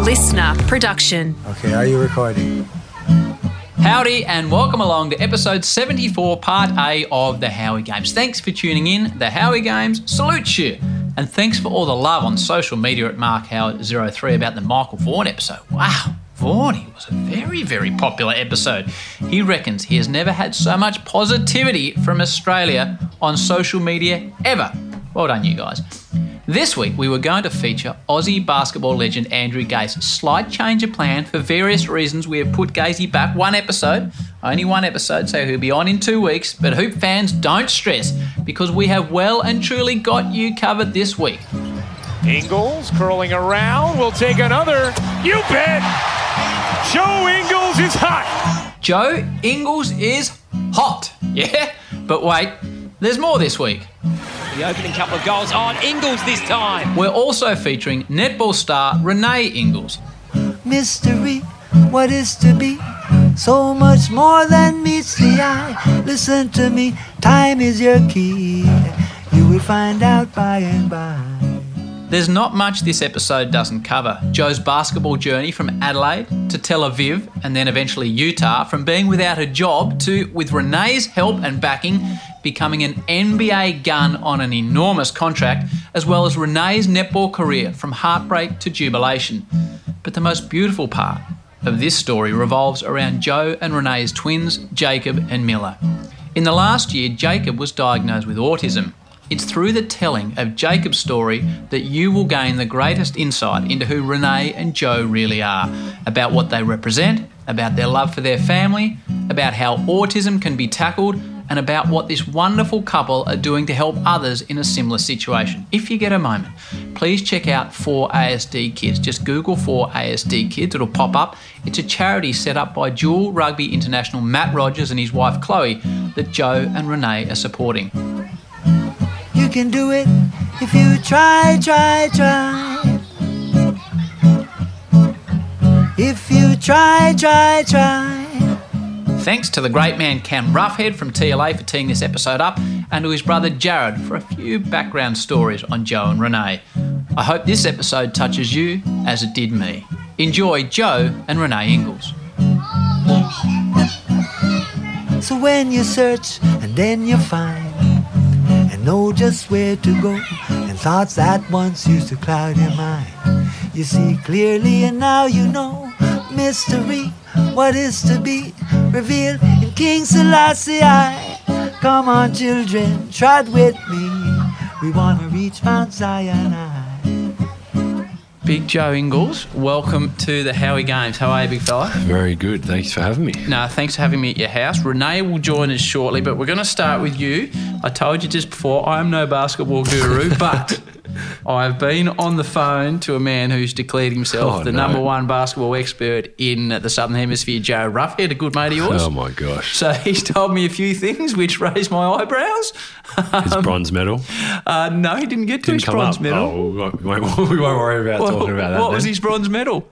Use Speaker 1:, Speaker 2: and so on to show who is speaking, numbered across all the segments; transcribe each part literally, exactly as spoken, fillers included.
Speaker 1: listener production.
Speaker 2: Okay, are you recording?
Speaker 3: Howdy and welcome along to episode seventy-four, part A of the Howie Games. Thanks for tuning in. The Howie Games salutes you. And thanks for all the love on social media at Mark Howard zero three about the Michael Vaughan episode. Wow, Vaughan was a very, very popular episode. He reckons he has never had so much positivity from Australia on social media ever. Well done, you guys. This week, we were going to feature Aussie basketball legend Andrew Gaze. Slight change of plan. For various reasons, we have put Gazy back one episode, only one episode, so he'll be on in two weeks. But Hoop fans, don't stress, because we have well and truly got you covered this week.
Speaker 4: Ingles curling around, will take another. You bet! Joe Ingles is hot!
Speaker 3: Joe Ingles is hot, yeah? But wait, there's more this week.
Speaker 5: The opening couple of goals on Ingles this time.
Speaker 3: We're also featuring netball star Renee Ingles.
Speaker 2: Mystery, what is to be? So much more than meets the eye. Listen to me, time is your key. You will find out by and by.
Speaker 3: There's not much this episode doesn't cover. Joe's basketball journey from Adelaide to Tel Aviv and then eventually Utah, from being without a job to, with Renee's help and backing, becoming an N B A gun on an enormous contract, as well as Renee's netball career from heartbreak to jubilation. But the most beautiful part of this story revolves around Joe and Renee's twins, Jacob and Miller. In the last year, Jacob was diagnosed with autism. It's through the telling of Jacob's story that you will gain the greatest insight into who Renee and Joe really are, about what they represent, about their love for their family, about how autism can be tackled, and about what this wonderful couple are doing to help others in a similar situation. If you get a moment, please check out four A S D Kids. Just Google four A S D Kids, it'll pop up. It's a charity set up by dual rugby international Matt Rogers and his wife Chloe that Joe and Renee are supporting.
Speaker 2: You can do it if you try, try, try. If you try, try, try.
Speaker 3: Thanks to the great man Cam Roughhead from T L A for teeing this episode up, and to his brother Jared for a few background stories on Joe and Renee. I hope this episode touches you as it did me. Enjoy Joe and Renee Ingles.
Speaker 2: So when you search and then you find, and know just where to go, and thoughts that once used to cloud your mind, you see clearly and now you know. Mystery, what is to be revealed in King Selassie. Come on children, trot with me, we want to reach Mount Zion.
Speaker 3: Big Joe Ingles, welcome to the Howie Games. How are you, big fella?
Speaker 6: Very good. Thanks for having me.
Speaker 3: No, thanks for having me at your house. Renee will join us shortly, but we're going to start with you. I told you just before, I am no basketball guru, but I've been on the phone to a man who's declared himself
Speaker 6: oh,
Speaker 3: the
Speaker 6: no.
Speaker 3: number one basketball expert in the Southern Hemisphere, Joe Roughhead, a good mate of yours.
Speaker 6: Oh, my gosh.
Speaker 3: So he's told me a few things which raised my eyebrows.
Speaker 6: His bronze medal?
Speaker 3: Uh, no, he didn't get to
Speaker 6: Didn't
Speaker 3: his
Speaker 6: come
Speaker 3: bronze
Speaker 6: up.
Speaker 3: medal.
Speaker 6: Oh, we won't, we won't, we won't worry about
Speaker 3: What,
Speaker 6: talking about that
Speaker 3: what
Speaker 6: then.
Speaker 3: was his bronze medal?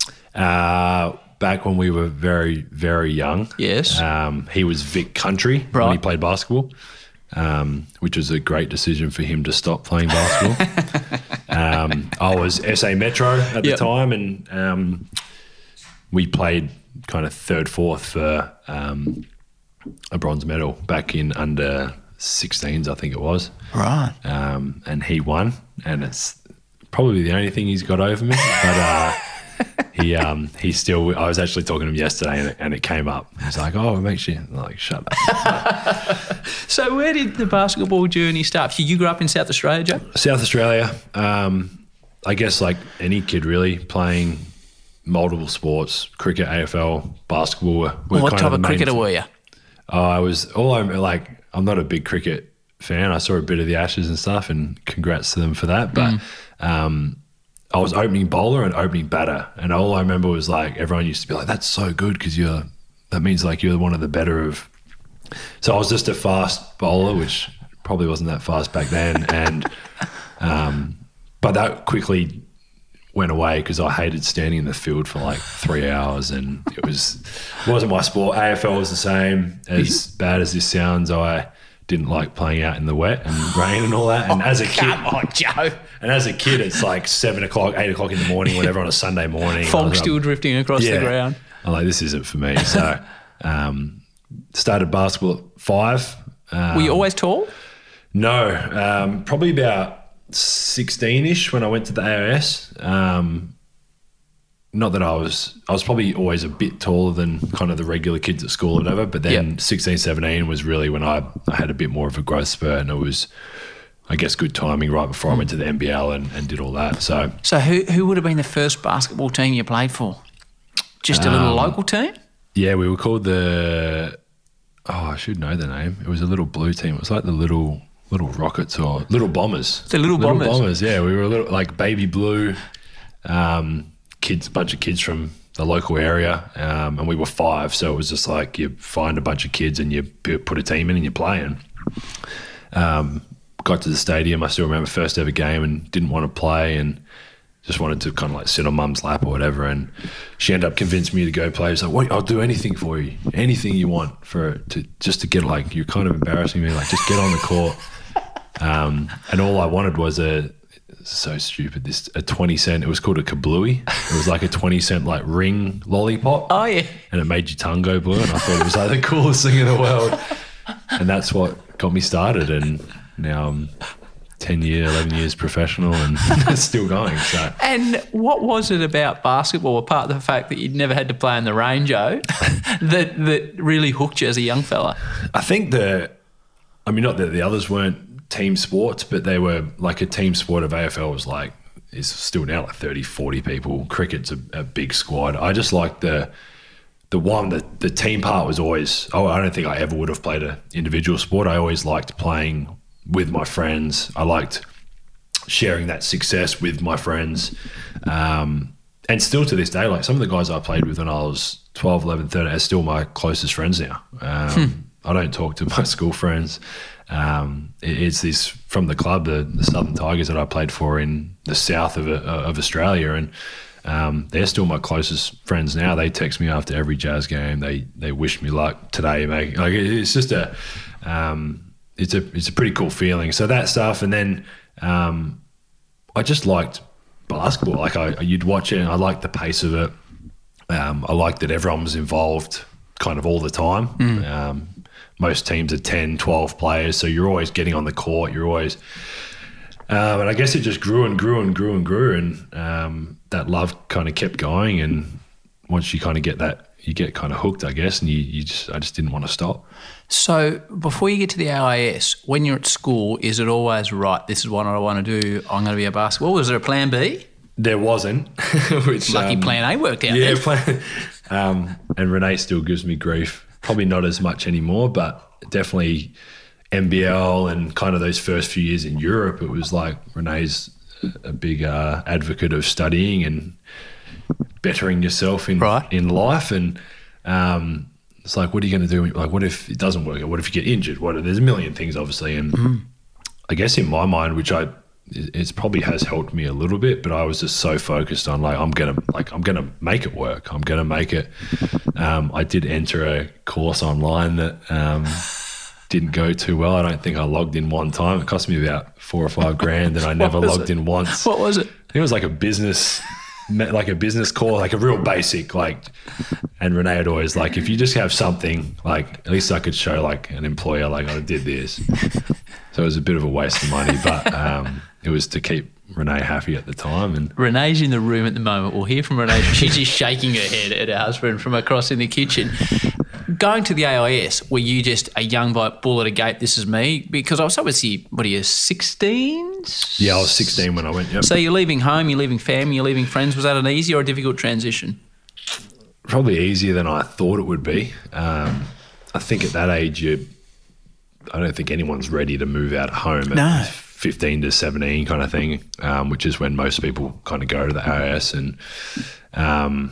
Speaker 6: Uh, back when we were very, very young.
Speaker 3: Yes.
Speaker 6: Um, he was Vic Country
Speaker 3: Right.
Speaker 6: when he played basketball, um, which was a great decision for him to stop playing basketball. um, I was S A Metro at the
Speaker 3: Yep.
Speaker 6: time, and um, we played kind of third, fourth for um, a bronze medal back in under sixteens, I think it was.
Speaker 3: Right.
Speaker 6: Um, and he won, and it's probably the only thing he's got over me. But uh, he um, he still. I was actually talking to him yesterday, and it, and it came up. He's like, "Oh, it makes you." I'm like, shut up.
Speaker 3: So where did the basketball journey start? So you grew up in South Australia, Joe?
Speaker 6: South Australia. Um, I guess like any kid, really playing multiple sports: cricket, A F L, basketball. Were, were
Speaker 3: What
Speaker 6: kind
Speaker 3: type of
Speaker 6: the main
Speaker 3: cricketer
Speaker 6: th-
Speaker 3: were you?
Speaker 6: Oh, I was all I'm like. I'm not a big cricket fan. I saw a bit of the Ashes and stuff, and congrats to them for that. But
Speaker 3: Mm.
Speaker 6: um, I was opening bowler and opening batter, and all I remember was like everyone used to be like, "That's so good because you're." That means like you're one of the better of. So I was just a fast bowler, which probably wasn't that fast back then, and um, but that quickly went away because I hated standing in the field for like three hours, and it was it wasn't my sport. A F L was the same. As bad as this sounds, I didn't like playing out in the wet and rain and all that. And
Speaker 3: Oh,
Speaker 6: as a kid,
Speaker 3: come on, Joe.
Speaker 6: And as a kid, it's like seven o'clock, eight o'clock in the morning, whatever, on a Sunday morning.
Speaker 3: Fog still like, drifting across
Speaker 6: yeah.
Speaker 3: the ground.
Speaker 6: I'm like, this isn't for me. So um, started basketball at five. Um,
Speaker 3: Were you always tall?
Speaker 6: No, um, probably about sixteen-ish when I went to the A I S. Um, not that I was, I was probably always a bit taller than kind of the regular kids at school or whatever, but then yep. sixteen, seventeen was really when I, I had a bit more of a growth spurt, and it was, I guess, good timing right before I went to the N B L and, and did all that. So
Speaker 3: so who who would have been the first basketball team you played for? Just a little um, local team?
Speaker 6: Yeah, we were called the, oh, I should know the name. It was a little blue team. It was like the little... Little Rockets or Little Bombers.
Speaker 3: The Little Bombers.
Speaker 6: Little Bombers, yeah. We were a little like baby blue, um, kids, a bunch of kids from the local area, um, and we were five. So it was just like you find a bunch of kids and you put a team in and you're playing. Um, got to the stadium. I still remember first ever game and didn't want to play and just wanted to kind of like sit on mum's lap or whatever. And she ended up convincing me to go play. She's like, "What? I'll do anything for you. Anything you want for to just to get like you're kind of embarrassing me. Like just get on the court." Um, and all I wanted was a, so stupid, this a twenty cent, it was called a kablooey. It was like a twenty cent like ring lollipop.
Speaker 3: Oh, yeah.
Speaker 6: And it made your tongue go blue. And I thought it was like the coolest thing in the world. And that's what got me started. And now I'm ten years, eleven years professional and it's still going. So.
Speaker 3: And what was it about basketball, apart from the fact that you'd never had to play in the rain, Joe, that, that really hooked you as a young fella?
Speaker 6: I think the, I mean, not that the others weren't team sports, but they were like a team sport of A F L was like, is still now like thirty, forty people. Cricket's a, a big squad. I just like the the one that the team part was always, oh, I don't think I ever would have played an individual sport. I always liked playing with my friends. I liked sharing that success with my friends. Um, and still to this day, like some of the guys I played with when I was twelve, eleven, thirteen are still my closest friends now. Um, hmm. I don't talk to my school friends. Um, it, it's this from the club, the, the Southern Tigers that I played for in the south of, uh, of Australia. And um, they're still my closest friends now. They text me after every Jazz game. They they wish me luck today, mate. Like it's just a, um, it's a it's a pretty cool feeling. So that stuff, and then um, I just liked basketball. Like I, you'd watch it, and I liked the pace of it. Um, I liked that everyone was involved, kind of all the time. Mm. Um, most teams are ten, twelve players, so you're always getting on the court. You're always, um, and I guess it just grew and grew and grew and grew, and um, that love kind of kept going. And once you kind of get that, you get kind of hooked, I guess, and you, you just, I just didn't want to stop.
Speaker 3: So before you get to the A I S, when you're at school, is it always right? This is what I want to do. I'm going to be a basketball. Was there a plan B?
Speaker 6: There wasn't. Which,
Speaker 3: Lucky
Speaker 6: um,
Speaker 3: plan A worked out.
Speaker 6: Yeah,
Speaker 3: then.
Speaker 6: plan. Um, and Renee still gives me grief. Probably not as much anymore, but definitely N B L and kind of those first few years in Europe, it was like Renee's a big uh, advocate of studying and bettering yourself in
Speaker 3: right.
Speaker 6: in life. And um, it's like, what are you going to do? Like, what if it doesn't work? Or what if you get injured? What? There's a million things, obviously. And mm. I guess in my mind, which I it probably has helped me a little bit, but I was just so focused on like I'm gonna like I'm gonna make it work. I'm gonna make it. Um, I did enter a course online that um, didn't go too well. I don't think I logged in one time. It cost me about four or five grand, and I never logged
Speaker 3: it?
Speaker 6: in once.
Speaker 3: What was it?
Speaker 6: I think it was like a business, like a business course, like a real basic. Like, and Renee had always like, if you just have something, like at least I could show like an employer, like I did this. So it was a bit of a waste of money, but um, it was to keep Renee happy at the time. And
Speaker 3: Renee's in the room at the moment. We'll hear from Renee. She's just shaking her head at her husband from across in the kitchen. Going to the A I S, were you just a young bull at a gate, this is me? Because I was obviously, what are you, sixteen?
Speaker 6: Yeah, I was sixteen when I went, yep.
Speaker 3: So you're leaving home, you're leaving family, you're leaving friends. Was that an easy or a difficult transition?
Speaker 6: Probably easier than I thought it would be. Um, I think at that age, you, I don't think anyone's ready to move out of home at
Speaker 3: no.
Speaker 6: fifteen to seventeen kind of thing, um, which is when most people kind of go to the A I S. And um,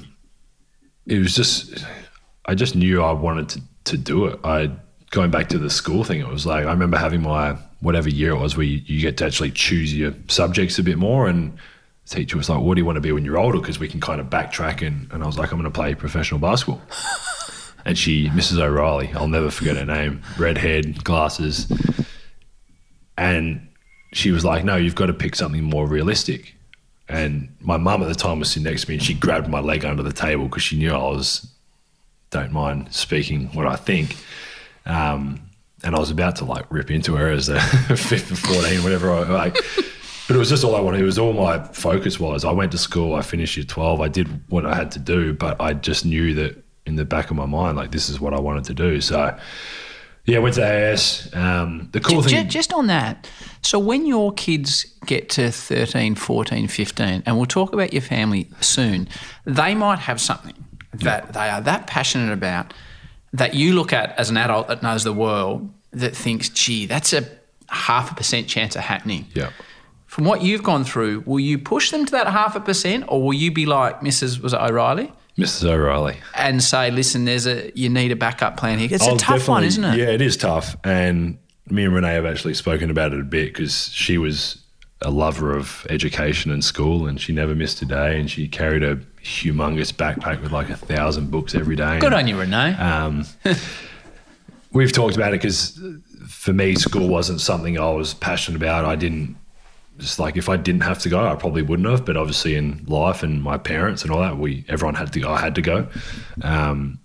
Speaker 6: it was just, I just knew I wanted to, to do it. I going back to the school thing, it was like, I remember having my, whatever year it was, where you, you get to actually choose your subjects a bit more. And the teacher was like, what do you want to be when you're older? Because we can kind of backtrack. And, and I was like, I'm going to play professional basketball. And she, Missus O'Reilly, I'll never forget her name, red-haired, glasses. And she was like, no, you've got to pick something more realistic. And my mum at the time was sitting next to me and she grabbed my leg under the table because she knew I was, don't mind speaking what I think. Um, and I was about to like rip into her as a fifth or fourteen, whatever. I, like, but it was just all I wanted. It was all my focus was. I went to school, I finished year twelve, I did what I had to do, but I just knew that in the back of my mind, like this is what I wanted to do. So yeah, went to A S. Um, the cool
Speaker 3: just,
Speaker 6: thing...
Speaker 3: Just on that, so when your kids get to thirteen, fourteen, fifteen, and we'll talk about your family soon, they might have something that they are that passionate about that you look at as an adult that knows the world that thinks, gee, that's a half a percent chance of happening.
Speaker 6: Yeah.
Speaker 3: From what you've gone through, will you push them to that half a percent or will you be like Missus was it O'Reilly?
Speaker 6: Missus O'Reilly.
Speaker 3: And say, listen, there's a you need a backup plan here. It's
Speaker 6: I'll
Speaker 3: a tough one, isn't it?
Speaker 6: Yeah, it is tough. And me and Renee have actually spoken about it a bit because she was a lover of education and school and she never missed a day and she carried a humongous backpack with like a thousand books every day.
Speaker 3: Good
Speaker 6: and,
Speaker 3: on you, Renee.
Speaker 6: Um, we've talked about it because for me, school wasn't something I was passionate about. I didn't, just like if I didn't have to go, I probably wouldn't have. But obviously in life and my parents and all that, we everyone had to go. I had to go. Um,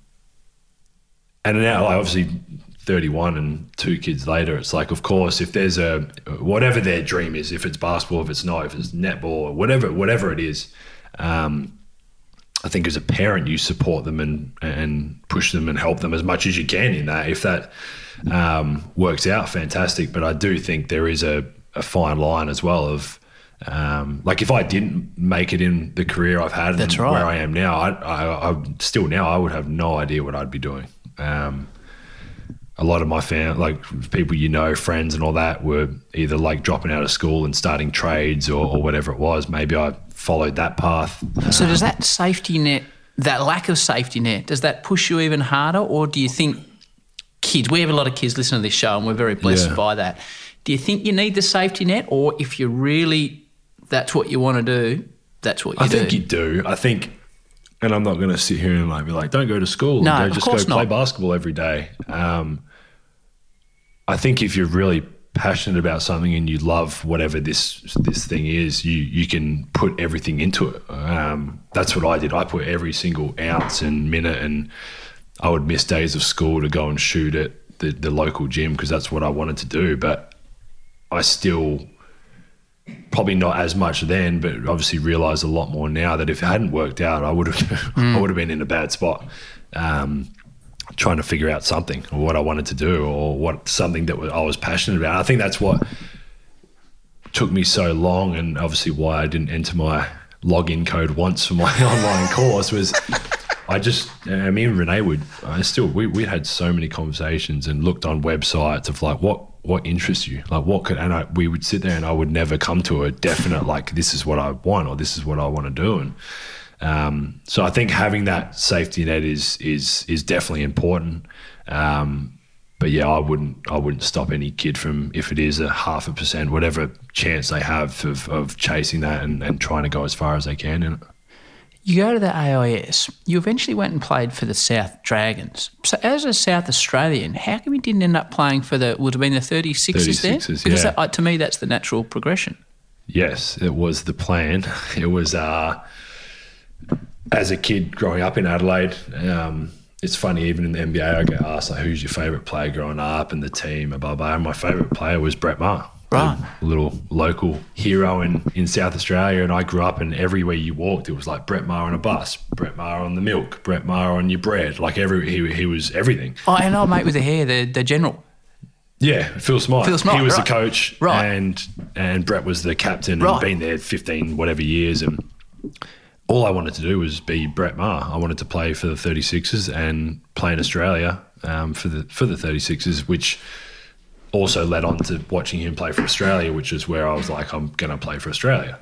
Speaker 6: and now, I obviously thirty-one and two kids later, it's like, of course, if there's a whatever their dream is, if it's basketball, if it's not, if it's netball, whatever, whatever it is. Um, I think as a parent, you support them and and push them and help them as much as you can in that. If that um, works out, fantastic. But I do think there is a a fine line as well of um, like if I didn't make it in the career I've had
Speaker 3: That's
Speaker 6: and
Speaker 3: right.
Speaker 6: where I am now, I, I, I still now I would have no idea what I'd be doing. Um, a lot of my fam, like people you know, friends and all that were either like dropping out of school and starting trades or, or whatever it was. Maybe I followed that path.
Speaker 3: So does that safety net, that lack of safety net, does that push you even harder or do you think kids, we have a lot of kids listening to this show and we're very blessed
Speaker 6: Yeah.
Speaker 3: by that. Do you think you need the safety net or if you really, that's what you want to do, that's what you
Speaker 6: I
Speaker 3: do?
Speaker 6: think you do. I think, and I'm not going to sit here and like be like, don't go to school.
Speaker 3: No,
Speaker 6: go,
Speaker 3: of
Speaker 6: just go
Speaker 3: course
Speaker 6: play
Speaker 3: not.
Speaker 6: basketball every day. Um, I think if you're really passionate about something and you love whatever this this thing is, you you can put everything into it. Um, that's what I did. I put every single ounce and minute, and I would miss days of school to go and shoot at the, the local gym because that's what I wanted to do. But I still, probably not as much then, but obviously realise a lot more now that if it hadn't worked out, I would have mm. I would have been in a bad spot, um, trying to figure out something or what I wanted to do or what something that I was passionate about. I think that's what took me so long, and obviously why I didn't enter my login code once for my online course was I just, I mean, Renee would, I still, we we had so many conversations and looked on websites of like what. what interests you, like what could, and I, we would sit there and I would never come to a definite, like this is what I want or this is what I want to do. And um, so I think having that safety net is, is, is definitely important. Um, but yeah, I wouldn't, I wouldn't stop any kid from, if it is a half a percent, whatever chance they have of, of chasing that and, and trying to go as far as they can in it.
Speaker 3: You go to the A I S, you eventually went and played for the South Dragons. So as a South Australian, how come you didn't end up playing for the, would have been the thirty-sixers there?
Speaker 6: thirty-sixers,
Speaker 3: Because
Speaker 6: yeah.
Speaker 3: that, to me, that's the natural progression.
Speaker 6: Yes, it was the plan. It was, uh, as a kid growing up in Adelaide, um, it's funny, even in the N B A, I get asked, like, who's your favourite player growing up and the team, blah, blah. And my favourite player was Brett Maher.
Speaker 3: Right.
Speaker 6: A little local hero in, in South Australia. And I grew up and everywhere you walked, it was like Brett Maher on a bus, Brett Maher on the milk, Brett Maher on your bread. Like every he, he was everything.
Speaker 3: Oh, and old mate with the hair, the, the general.
Speaker 6: Yeah, Phil Smythe.
Speaker 3: Phil Smythe,
Speaker 6: He was
Speaker 3: right.
Speaker 6: the coach,
Speaker 3: Right.
Speaker 6: and and Brett was the captain, and
Speaker 3: Right.
Speaker 6: been there fifteen whatever years. And all I wanted to do was be Brett Maher. I wanted to play for the thirty-sixers and play in Australia um, for the for the thirty-sixers, which also led on to watching him play for Australia, which is where I was like, I'm going to play for Australia.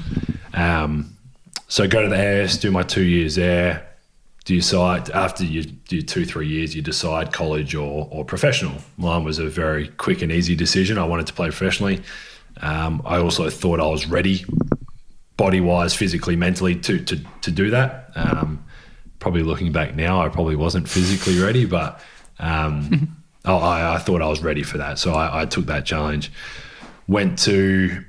Speaker 6: um, so go to the A S, do my two years there. Do you decide after you do two, three years, you decide college or, or professional? Mine was a very quick and easy decision. I wanted to play professionally. Um, I also thought I was ready, body-wise, physically, mentally, to to to do that. Um, probably looking back now, I probably wasn't physically ready, but um, I, I thought I was ready for that. So I, I took that challenge. went to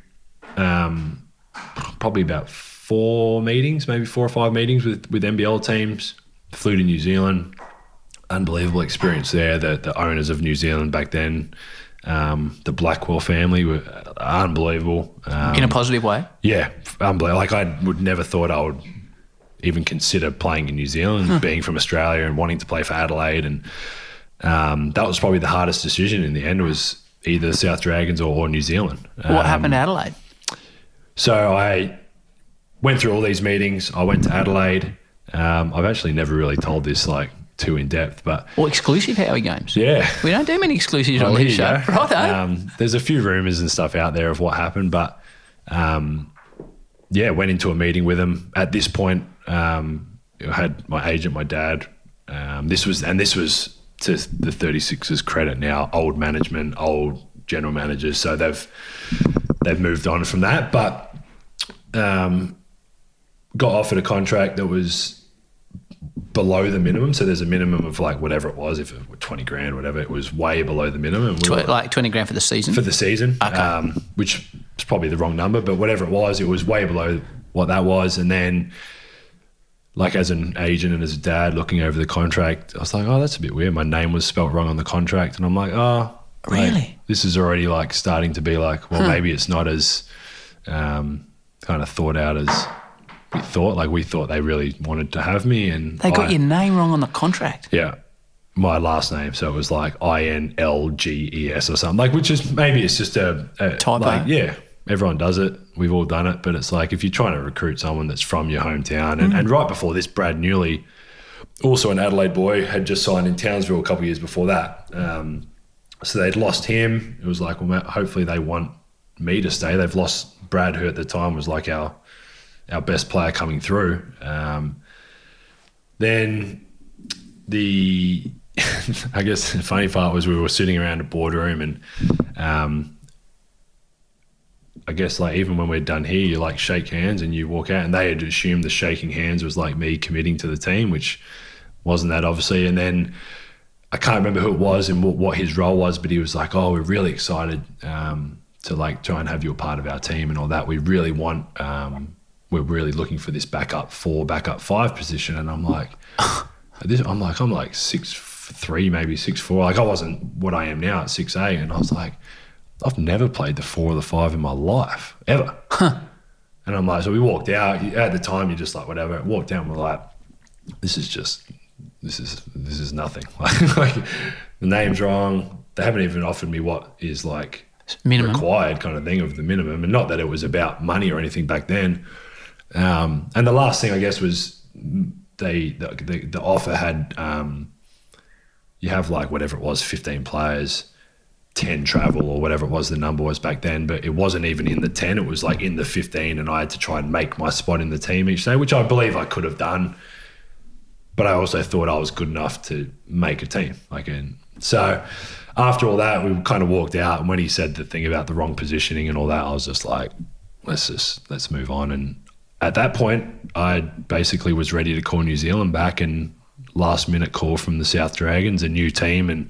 Speaker 6: um, probably about four meetings, maybe four or five meetings with, with N B L teams. Flew to New Zealand. Unbelievable experience there. The, the owners of New Zealand back then, um, the Blackwell family, were unbelievable. Um,
Speaker 3: In a positive way?
Speaker 6: Yeah, unbelievable. Like, I would never thought I would even consider playing in New Zealand, huh. being from Australia and wanting to play for Adelaide. And um, that was probably the hardest decision in the end, was either the South Dragons or, or New Zealand.
Speaker 3: What
Speaker 6: um,
Speaker 3: happened to Adelaide?
Speaker 6: So I went through all these meetings. I went to Adelaide. Um, I've actually never really told this like too in depth, but
Speaker 3: or exclusive Howie Games.
Speaker 6: Yeah,
Speaker 3: we don't do many exclusives on this show, right?
Speaker 6: Um, there's a few rumours and stuff out there of what happened, but um, yeah, went into a meeting with them. At this point, um, I had my agent, my dad. Um, this was and this was to the thirty-sixers credit now. Old management, old general managers, so they've they've moved on from that, but um, got offered a contract that was below the minimum. So there's a minimum of like whatever it was, if it were twenty grand, whatever, it was way below the minimum. We
Speaker 3: Tw- like twenty grand for the season?
Speaker 6: For the season,
Speaker 3: okay.
Speaker 6: um, which is probably the wrong number, but whatever it was, it was way below what that was. And then like as an agent and as a dad looking over the contract, I was like, oh, that's a bit weird. My name was spelt wrong on the contract. And I'm like, oh,
Speaker 3: really?
Speaker 6: Like, this is already like starting to be like, well, huh. maybe it's not as um, kind of thought out as we thought. Like we thought they really wanted to have me, and
Speaker 3: they got
Speaker 6: I,
Speaker 3: your name wrong on the contract.
Speaker 6: Yeah, my last name, so it was like I N L G E S or something. Like, which is maybe it's just a, a
Speaker 3: typo.
Speaker 6: Like, yeah, everyone does it. We've all done it, but it's like if you're trying to recruit someone that's from your hometown, and, mm. and right before this, Brad Newley, also an Adelaide boy, had just signed in Townsville a couple of years before that. Um, so they'd lost him. It was like, well, hopefully they want me to stay. They've lost Brad, who at the time was like our our best player coming through. Um, then the, I guess the funny part was we were sitting around a boardroom, and um, I guess like even when we're done here, you like shake hands and you walk out, and they had assumed the shaking hands was like me committing to the team, which wasn't that obviously. And then I can't remember who it was and what, what his role was, but he was like, oh, we're really excited um, to like try and have you a part of our team and all that. We really want, um, we're really looking for this backup four, backup five position. And I'm like, this, I'm like, I'm like six three, maybe six four. Like I wasn't what I am now at six eight, and I was like, I've never played the four or the five in my life ever. Huh. And I'm like, so we walked out. At the time, you're just like, whatever. Walked out, and we're like, this is just, this is this is nothing. Like, like the name's wrong. They haven't even offered me what is like
Speaker 3: minimum
Speaker 6: required kind of thing of the minimum, and not that it was about money or anything back then. Um, and the last thing I guess was they the the, the offer had um, you have like whatever it was, fifteen players, ten travel or whatever it was the number was back then, but it wasn't even in the ten, it was like in the fifteen, and I had to try and make my spot in the team each day, which I believe I could have done, but I also thought I was good enough to make a team. Like, and so after all that, we kind of walked out, and when he said the thing about the wrong positioning and all that, I was just like, let's just let's move on. And at that point, I basically was ready to call New Zealand back, and last minute call from the South Dragons, a new team, and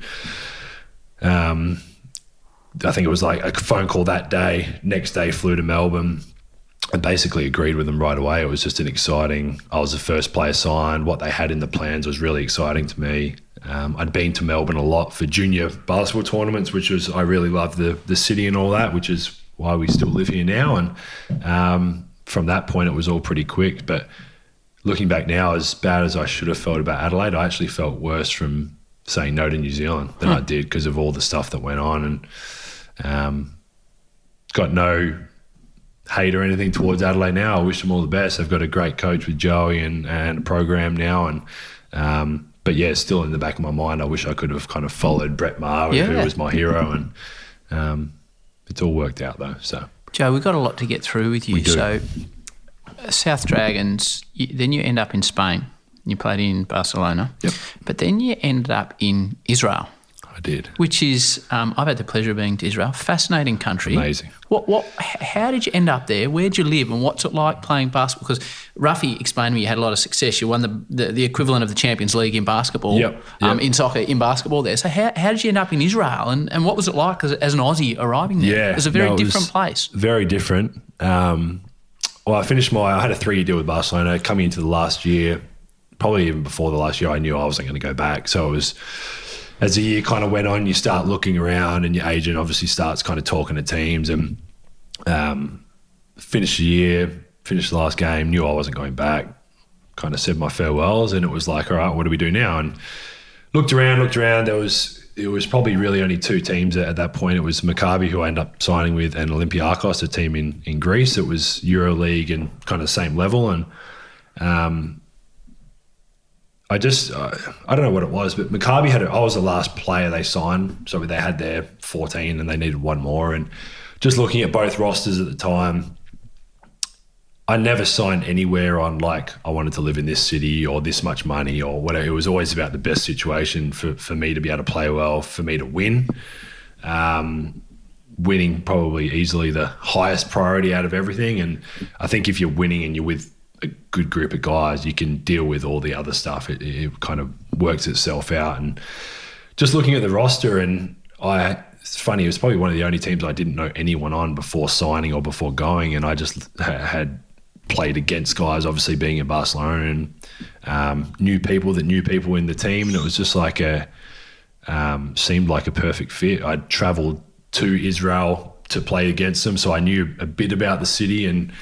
Speaker 6: um, I think it was like a phone call that day. Next day, flew to Melbourne and basically agreed with them right away. It was just an exciting, I was the first player signed. What they had in the plans was really exciting to me. Um, I'd been to Melbourne a lot for junior basketball tournaments, which was, I really loved the the city and all that, which is why we still live here now. And um, from that point, it was all pretty quick. But looking back now, as bad as I should have felt about Adelaide, I actually felt worse from saying no to New Zealand than hmm. I did, because of all the stuff that went on. And um, got no hate or anything towards Adelaide now. I wish them all the best. They've got a great coach with Joey and, and a program now. And um, but yeah, still in the back of my mind, I wish I could have kind of followed Brett Maher, yeah. who was my hero. And um, it's all worked out though. So
Speaker 3: Joe, we've got a lot to get through with you.
Speaker 6: We do.
Speaker 3: So South Dragons, you, then you end up in Spain. You played in Barcelona.
Speaker 6: Yep.
Speaker 3: But then you ended up in Israel.
Speaker 6: I did.
Speaker 3: Which is, um, I've had the pleasure of being to Israel. Fascinating country.
Speaker 6: Amazing.
Speaker 3: What? What? h- How did you end up there? Where'd you live, and what's it like playing basketball? Because Ruffy explained to me you had a lot of success. You won the the, the equivalent of the Champions League in basketball.
Speaker 6: Yep, yep.
Speaker 3: Um, in soccer, in basketball there. So how, how did you end up in Israel, and, and what was it like as, as an Aussie arriving there?
Speaker 6: Yeah,
Speaker 3: It was a very
Speaker 6: no, it
Speaker 3: different
Speaker 6: was
Speaker 3: place.
Speaker 6: Very different. Um, well, I finished my. I had a three-year deal with Barcelona. Coming into the last year, probably even before the last year, I knew I wasn't going to go back. So it was. As the year kind of went on, you start looking around, and your agent obviously starts kind of talking to teams. And um, finished the year, finished the last game, knew I wasn't going back. Kind of said my farewells, and it was like, all right, what do we do now? And looked around, looked around. There was it was probably really only two teams at that point. It was Maccabi, who I ended up signing with, and Olympiakos, a team in in Greece. It was EuroLeague and kind of the same level. And um, I just, uh, I don't know what it was, but Maccabi had, a, I was the last player they signed. So they had their fourteen and they needed one more. And just looking at both rosters at the time, I never signed anywhere on like, I wanted to live in this city or this much money or whatever. It was always about the best situation for, for me to be able to play well, for me to win. Um, winning probably easily the highest priority out of everything. And I think if you're winning and you're with a good group of guys, you can deal with all the other stuff. It, it kind of works itself out. And just looking at the roster, and I, it's funny, it was probably one of the only teams I didn't know anyone on before signing or before going. And I just ha- had played against guys, obviously being in Barcelona, and um, knew people that knew people in the team. And it was just like a, um, seemed like a perfect fit. I'd traveled to Israel to play against them, so I knew a bit about the city. And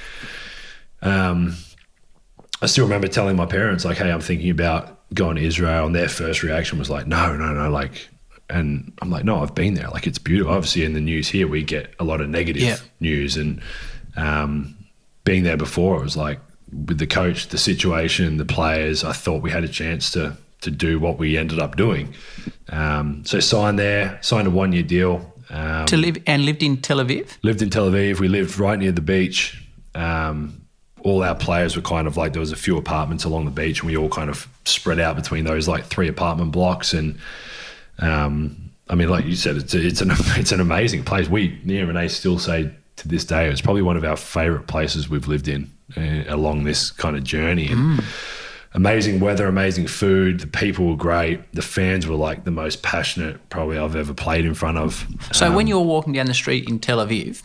Speaker 6: um, I still remember telling my parents, like, hey, I'm thinking about going to Israel. And their first reaction was like, no, no, no. Like, and I'm like, no, I've been there. Like, it's beautiful. Obviously in the news here, we get a lot of negative
Speaker 3: Yeah.
Speaker 6: news. And um, being there before, it was like with the coach, the situation, the players, I thought we had a chance to, to do what we ended up doing. Um, so signed there, signed a one year deal. Um,
Speaker 3: To live and lived in Tel Aviv?
Speaker 6: lived in Tel Aviv. We lived right near the beach. Um, all our players were kind of like, there was a few apartments along the beach, and we all kind of spread out between those like three apartment blocks. And um, I mean, like you said, it's a, it's an it's an amazing place. We, me and Renee, still say to this day it's probably one of our favourite places we've lived in uh, along this kind of journey. And
Speaker 3: Mm.
Speaker 6: amazing weather, amazing food. The people were great. The fans were like the most passionate probably I've ever played in front of.
Speaker 3: So
Speaker 6: Um,
Speaker 3: when you're walking down the street in Tel Aviv,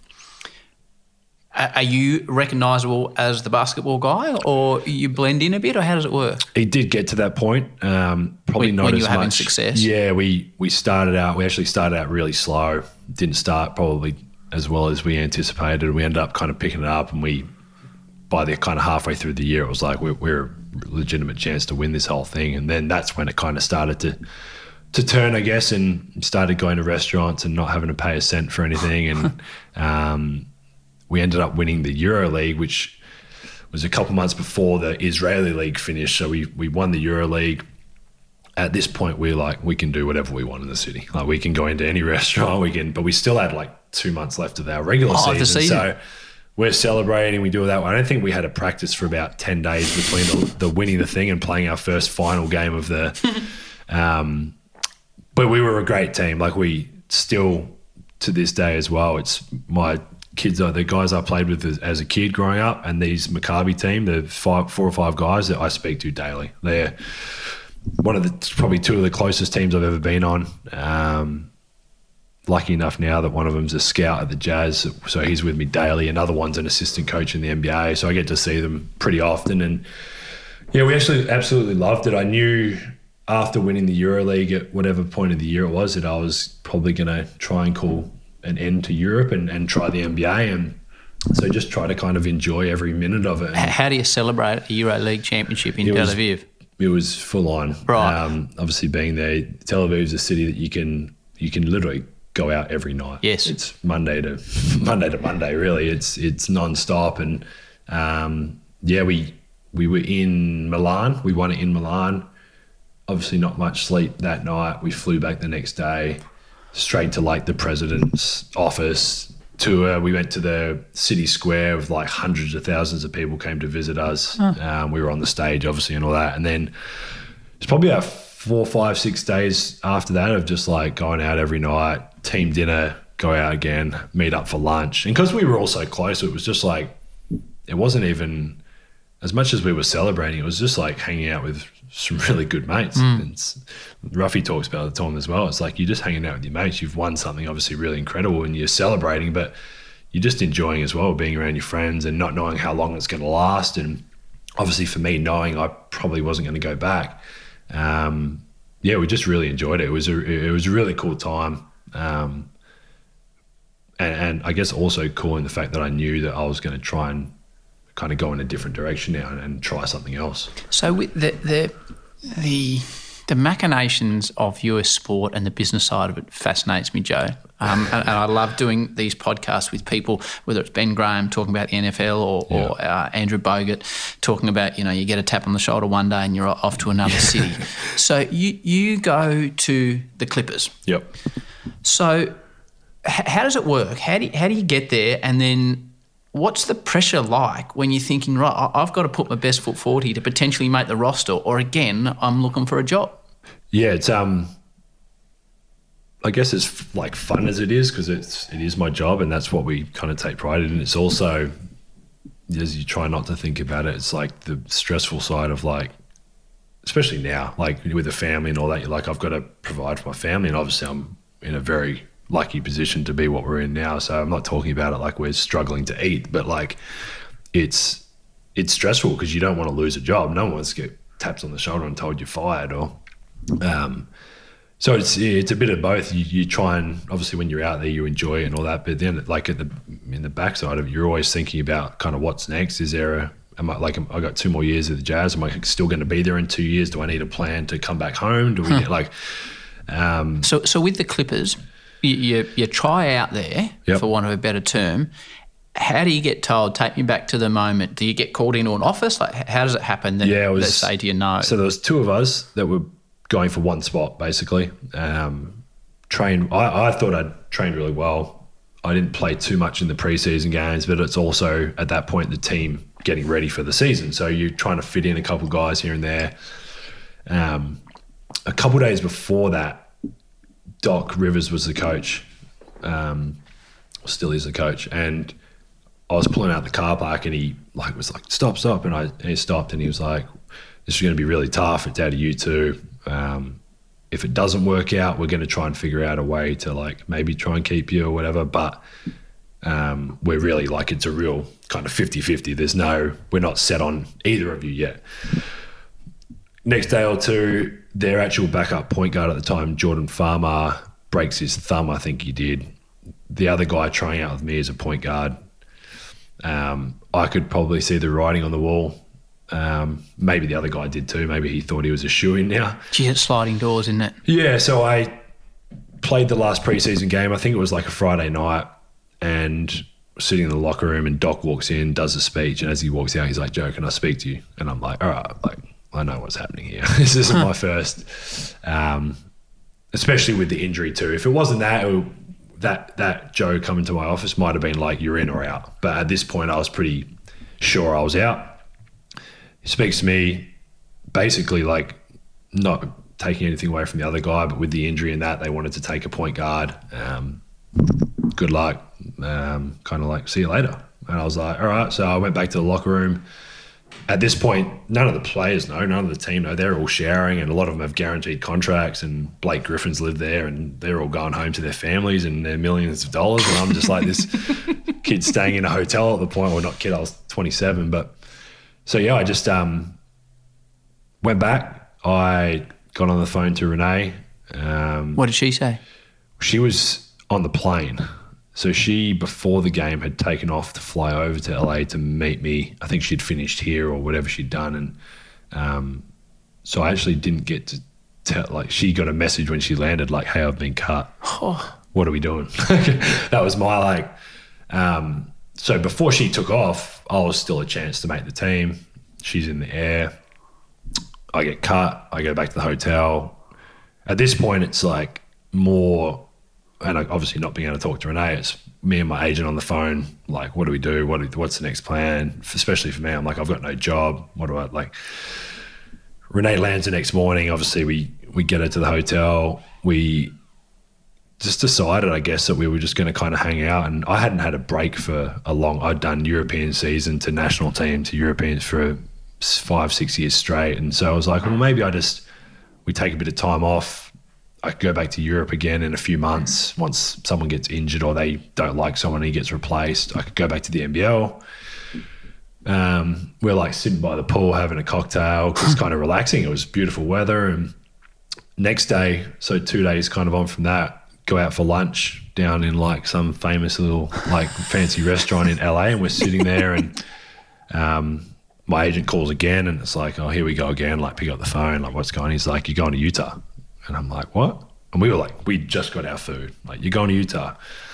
Speaker 3: a- are you recognisable as the basketball guy, or you blend in a bit, or how does it work?
Speaker 6: It did get to that point. Um, probably
Speaker 3: When-
Speaker 6: not
Speaker 3: when
Speaker 6: as
Speaker 3: you were having
Speaker 6: much.
Speaker 3: success?
Speaker 6: Yeah, we we started out. We actually started out really slow. Didn't start probably as well as we anticipated. We ended up kind of picking it up, and we by the kind of halfway through the year, it was like we're, we're a legitimate chance to win this whole thing. And then that's when it kind of started to to turn, I guess, and started going to restaurants and not having to pay a cent for anything. And um, we ended up winning the EuroLeague, which was a couple months before the Israeli league finished. So we we won the EuroLeague. At this point, we're like, we can do whatever we want in the city. Like, we can go into any restaurant, we can, but we still had like two months left of our regular
Speaker 3: Oh,
Speaker 6: season.
Speaker 3: the season.
Speaker 6: So we're celebrating, we do all that. I don't think we had a practice for about ten days between the, the winning the thing and playing our first final game of the. um, but we were a great team. Like, we still, to this day as well, it's my kids are the guys I played with as, as a kid growing up, and these Maccabi team, the five, four or five guys that I speak to daily. They're one of the probably two of the closest teams I've ever been on. Um, lucky enough now that one of them's a scout at the Jazz, so he's with me daily. Another one's an assistant coach in the N B A, so I get to see them pretty often. And yeah, we actually absolutely loved it. I knew after winning the EuroLeague at whatever point of the year it was that I was probably going to try and call an end to Europe and, and try the N B A, and so just try to kind of enjoy every minute of it.
Speaker 3: H- How do you celebrate a EuroLeague championship in
Speaker 6: It
Speaker 3: Tel
Speaker 6: was-
Speaker 3: Aviv?
Speaker 6: It was full on.
Speaker 3: Right.
Speaker 6: Um, obviously, being there, Tel Aviv is a city that you can you can literally go out every night.
Speaker 3: Yes.
Speaker 6: It's Monday to Monday to Monday. Really, it's it's non-stop. And um, yeah, we we were in Milan. We won it in Milan. Obviously, not much sleep that night. We flew back the next day, straight to like the president's office. Tour. We went to the city square with like hundreds of thousands of people came to visit us. Um, we were on the stage, obviously, and all that. And then it's probably about four, five, six days after that of just like going out every night, team dinner, go out again, meet up for lunch. And because we were all so close, it was just like, it wasn't even, as much as we were celebrating, it was just like hanging out with some really good mates. Mm. And Ruffy talks about it the time as well. It's like you're just hanging out with your mates. You've won something obviously really incredible and you're celebrating, but you're just enjoying as well being around your friends and not knowing how long it's going to last. And obviously for me, knowing I probably wasn't going to go back, um, yeah, we just really enjoyed it. It was a, it was a really cool time. Um, and, and I guess also cool in the fact that I knew that I was going to try and kind of go in a different direction now and, and try something else.
Speaker 3: So with the, the the the machinations of U S sport and the business side of it fascinates me, Joe. Um, and, and I love doing these podcasts with people, whether it's Ben Graham talking about the N F L or, yeah. or uh, Andrew Bogut talking about, you know, you get a tap on the shoulder one day and you're off to another city. So you you go to the Clippers.
Speaker 6: Yep.
Speaker 3: So h- how does it work? How do you, how do you get there, and then what's the pressure like when you're thinking, right, I've got to put my best foot forward here to potentially make the roster, or again, I'm looking for a job?
Speaker 6: Yeah, it's um, I guess it's like fun as it is because it's it is my job and that's what we kind of take pride in. It's also, as you try not to think about it, it's like the stressful side of like, especially now, like with a family and all that. You're like, I've got to provide for my family, and obviously I'm in a very lucky position to be what we're in now. So I'm not talking about it like we're struggling to eat, but like it's it's stressful because you don't want to lose a job. No one wants to get taps on the shoulder and told you're fired, or um so it's it's a bit of both. You, you try and obviously when you're out there you enjoy it and all that, but then like at the in the backside of it, you're always thinking about kind of what's next. Is there a am I like I got two more years of the Jazz? Am I still going to be there in two years? Do I need a plan to come back home? Do we get like um
Speaker 3: so so with the Clippers, You, you, you try out there, yep. for want of a better term. How do you get told, take me back to the moment? Do you get called into an office? Like, how does it happen that
Speaker 6: yeah, it was,
Speaker 3: they say to you no?
Speaker 6: So there was two of us that were going for one spot, basically. Um, trained, I, I thought I'd trained really well. I didn't play too much in the preseason games, but it's also, at that point, the team getting ready for the season. So you're trying to fit in a couple guys here and there. Um, a couple days before that, Doc Rivers was the coach, um, still is the coach, and I was pulling out the car park and he like was like, stop, stop, and I and he stopped and he was like, this is going to be really tough. It's out of you two. Um, if it doesn't work out, we're going to try and figure out a way to like maybe try and keep you or whatever, but um, we're really like it's a real kind of fifty-fifty. There's no, we're not set on either of you yet. Next day or two, their actual backup point guard at the time, Jordan Farmer, breaks his thumb, I think he did. The other guy trying out with me as a point guard, um, I could probably see the writing on the wall. Um, maybe the other guy did too. Maybe he thought he was a shoo-in now.
Speaker 3: Gee, it's sliding doors, isn't it?
Speaker 6: Yeah, so I played the last preseason game. I think it was like a Friday night, and sitting in the locker room, and Doc walks in, does a speech, and as he walks out, he's like, Joe, can I speak to you? And I'm like, all right, like, I know what's happening here. This isn't my first, um, especially with the injury too. If it wasn't that, it would, that that Joe coming to my office might have been like, you're in or out. But at this point, I was pretty sure I was out. He speaks to me, basically like not taking anything away from the other guy, but with the injury and that, they wanted to take a point guard. Um, good luck. Um, kind of like, see you later. And I was like, all right. So I went back to the locker room. At this point, none of the players know, none of the team know. They're all showering, and a lot of them have guaranteed contracts, and Blake Griffin's lived there, and they're all going home to their families and their millions of dollars. And I'm just like this kid staying in a hotel at the point, well, not kid, I was twenty-seven. But so, yeah, I just um, went back. I got on the phone to Renee. Um,
Speaker 3: what did she say?
Speaker 6: She was on the plane. So she, before the game, had taken off to fly over to L A to meet me. I think she'd finished here or whatever she'd done. And um, so I actually didn't get to tell, like, she got a message when she landed, like, hey, I've been cut. Oh. What are we doing? That was my, like, um, so before she took off, I was still a chance to make the team. She's in the air. I get cut. I go back to the hotel. At this point, it's like more, and obviously not being able to talk to Renee, it's me and my agent on the phone, like, what do we do? What do, what's the next plan? Especially for me, I'm like, I've got no job. What do I, like, Renee lands the next morning. Obviously, we we get her to the hotel. We just decided, I guess, that we were just going to kind of hang out. And I hadn't had a break for a long, I'd done European season to national team to Europeans for five, six years straight. And so I was like, well, maybe I just, we take a bit of time off. I could go back to Europe again in a few months. Once someone gets injured or they don't like someone and he gets replaced, I could go back to the N B L. Um, we're like sitting by the pool having a cocktail, just kind of relaxing. It was beautiful weather. And next day, so two days kind of on from that, go out for lunch down in like some famous little like fancy restaurant in L A, and we're sitting there and um, my agent calls again and it's like, oh, here we go again. Like pick up the phone, like what's going on? He's like, you're going to Utah. And I'm like, what? And we were like, we just got our food. Like, you're going to Utah.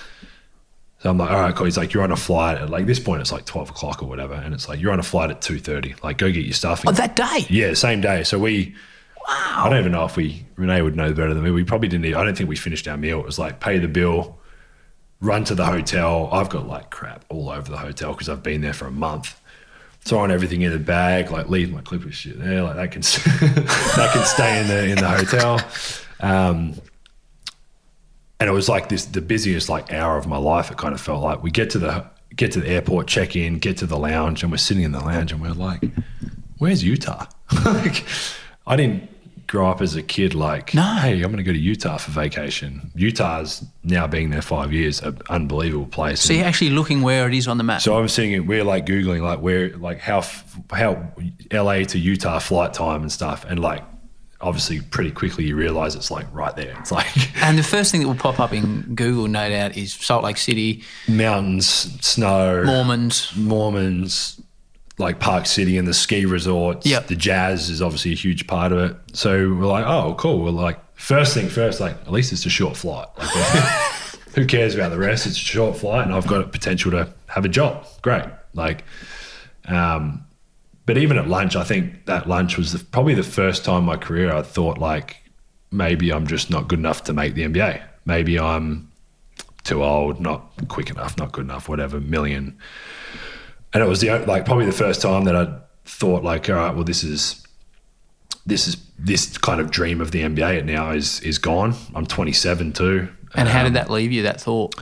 Speaker 6: So I'm like, all right, cool. He's like, you're on a flight at like this point, it's like twelve o'clock or whatever. And it's like, you're on a flight at two thirty. Like, go get your stuff.
Speaker 3: Oh, that day?
Speaker 6: Yeah, same day. So we, wow. I don't even know if we, Renee would know better than me. We probably didn't eat, I don't think we finished our meal. It was like, pay the bill, run to the hotel. I've got like crap all over the hotel because I've been there for a month. Throwing everything in the bag, like leave my Clippers shit there, like that can that can stay in the in the hotel. Um, and it was like this, the busiest like hour of my life. It kind of felt like we get to the get to the airport, check in, get to the lounge, and we're sitting in the lounge, and we're like, "Where's Utah?" Like, I didn't grow up as a kid like,
Speaker 3: no.
Speaker 6: Hey, I'm going to go to Utah for vacation. Utah's now being there five years, an unbelievable place.
Speaker 3: So you're actually looking where it is on the map.
Speaker 6: So I'm seeing it. We're like Googling like where, like how, how L A to Utah flight time and stuff. And like, obviously pretty quickly you realize it's like right there. It's like.
Speaker 3: And the first thing that will pop up in Google, no doubt, is Salt Lake City.
Speaker 6: Mountains, snow.
Speaker 3: Mormons.
Speaker 6: Mormons. Like Park City and the ski resorts.
Speaker 3: Yep.
Speaker 6: The jazz is obviously a huge part of it. So we're like, oh, cool. We're like, first thing first, like at least it's a short flight. Like, who cares about the rest? It's a short flight and I've got potential to have a job. Great. Like, um, but even at lunch, I think that lunch was the, probably the first time in my career I thought like, maybe I'm just not good enough to make the N B A. Maybe I'm too old, not quick enough, not good enough, whatever, million. And it was the like probably the first time that I thought like, all right, well, this is this is this kind of dream of the N B A now is is gone. I'm twenty-seven too.
Speaker 3: And
Speaker 6: um,
Speaker 3: how did that leave you? That thought?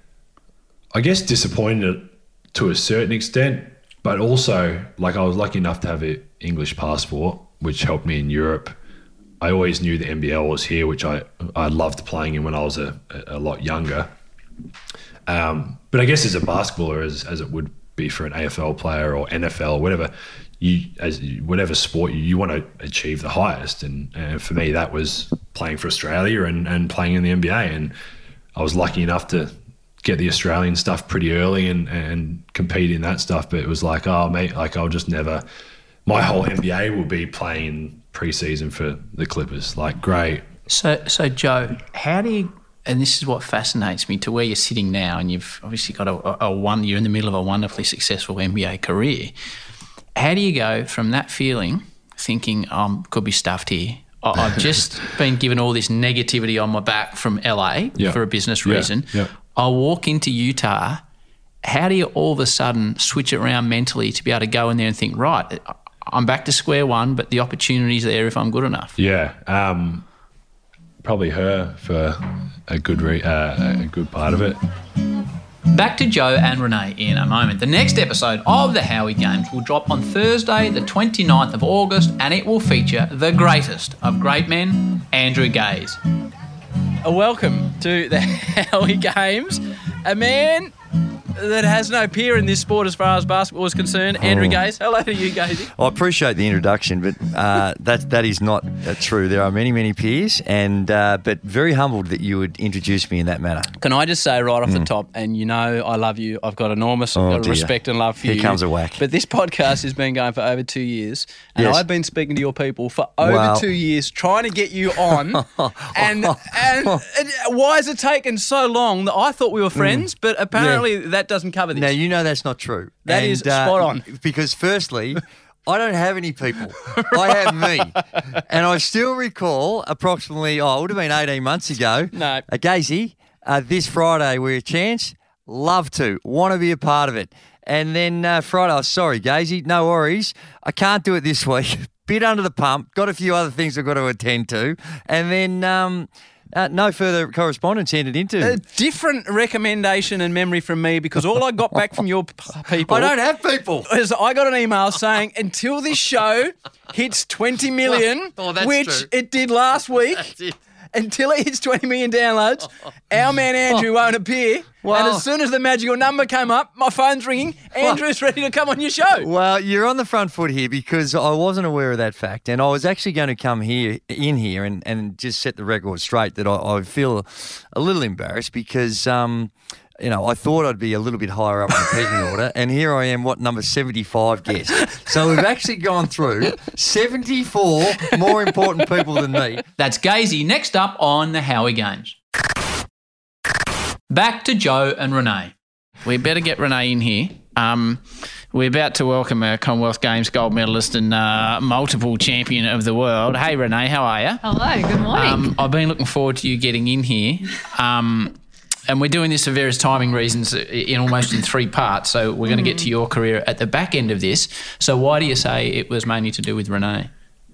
Speaker 6: I guess disappointed to a certain extent, but also like I was lucky enough to have an English passport, which helped me in Europe. I always knew the N B L was here, which I I loved playing in when I was a a lot younger. Um, but I guess as a basketballer, as as it would be for an A F L player or N F L or whatever, you as whatever sport you, you want to achieve the highest, and, and for me that was playing for Australia and, and playing in the N B A, and I was lucky enough to get the Australian stuff pretty early and, and compete in that stuff. But it was like, oh mate, like I'll just never, my whole N B A will be playing preseason for the Clippers. Like great.
Speaker 3: So so Joe, how do you? And this is what fascinates me, to where you're sitting now, and you've obviously got a, a one. You're in the middle of a wonderfully successful N B A career. How do you go from that feeling, thinking um could be stuffed here? I've just been given all this negativity on my back from L A
Speaker 6: yeah.
Speaker 3: for a business
Speaker 6: yeah.
Speaker 3: reason.
Speaker 6: Yeah.
Speaker 3: I'll walk into Utah. How do you all of a sudden switch it around mentally to be able to go in there and think, right, I'm back to square one, but the opportunity's there if I'm good enough?
Speaker 6: Yeah. Um, probably her for a good re- uh, a good part of it.
Speaker 3: Back to Joe and Renee in a moment. The next episode of the Howie Games will drop on Thursday, the twenty-ninth of August, and it will feature the greatest of great men, Andrew Gaze. Welcome to the Howie Games, a man that has no peer in this sport as far as basketball is concerned. Oh. Andrew Gaze. Hello to you, Gazy.
Speaker 1: I appreciate the introduction, but uh, that that is not uh, true. There are many, many peers, and uh, but very humbled that you would introduce me in that manner.
Speaker 3: Can I just say right off
Speaker 1: mm.
Speaker 3: the top, and you know I love you, I've got enormous
Speaker 1: oh,
Speaker 3: respect and love for
Speaker 1: Here
Speaker 3: you.
Speaker 1: Here comes a whack.
Speaker 3: But this podcast has been going for over two years, and
Speaker 1: yes.
Speaker 3: I've been speaking to your people for over
Speaker 1: well.
Speaker 3: two years trying to get you on, and, and, and why has it taken so long that I thought we were friends, mm. but apparently yeah. that doesn't cover this.
Speaker 1: Now, you know that's not true.
Speaker 3: That
Speaker 1: and,
Speaker 3: is spot
Speaker 1: uh,
Speaker 3: on.
Speaker 1: Because firstly, I don't have any people. I have me. And I still recall approximately, oh, it would have been eighteen months ago.
Speaker 3: No.
Speaker 1: Uh, Gazy, uh, this Friday we're a chance. Love to. Want to be a part of it. And then uh, Friday, oh, sorry, Gazy, no worries. I can't do it this week, bit under the pump, got a few other things I've got to attend to, and then um, uh, no further correspondence entered into.
Speaker 7: A different recommendation and memory from me, because all I got back from your p- people...
Speaker 1: I don't have people.
Speaker 7: ...is I got an email saying, until this show hits twenty million,
Speaker 1: Oh, that's
Speaker 7: which
Speaker 1: true.
Speaker 7: it did last week...
Speaker 1: That's it.
Speaker 7: Until it hits twenty million downloads, our man Andrew won't appear.
Speaker 1: Well-
Speaker 7: and as soon as the magical number came up, my phone's ringing. Andrew's ready to come on your show.
Speaker 1: Well, you're on the front foot here because I wasn't aware of that fact, and I was actually going to come here in here and, and just set the record straight that I, I feel a little embarrassed because um, you know I thought I'd be a little bit higher up in the pecking order, and here I am, what, number seventy-five guest. So we've actually gone through seventy-four more important people than me.
Speaker 3: That's Gazy next up on the Howie Games. Back to Joe and Renee.
Speaker 8: We better get Renee in here. Um, we're about to welcome a Commonwealth Games gold medalist and uh, multiple champion of the world. Hey, Renee, how are you?
Speaker 9: Hello, good morning.
Speaker 8: Um, I've been looking forward to you getting in here. Um, and we're doing this for various timing reasons in almost in three parts. So we're going to get to your career at the back end of this. So why do you say it was mainly to do with Renee?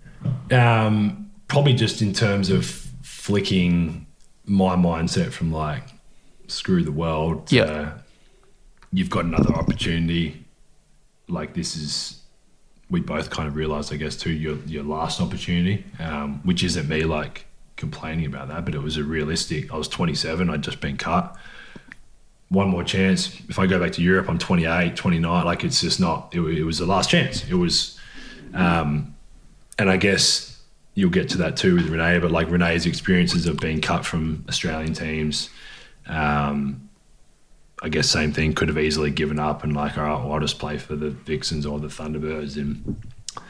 Speaker 6: Um, probably just in terms of flicking my mindset from like, screw the world to
Speaker 8: Yeah.
Speaker 6: you've got another opportunity. Like this is, we both kind of realised, I guess, too, your your last opportunity, um, which isn't me like complaining about that, but it was a realistic. I was twenty-seven, I'd just been cut. One more chance. If I go back to Europe, I'm twenty-eight, twenty-nine. Like it's just not, it, it was the last chance. It was, um, and I guess you'll get to that too with Renee, but like Renee's experiences of being cut from Australian teams, um, I guess same thing, could have easily given up and like, all right, well, I'll just play for the Vixens or the Thunderbirds. And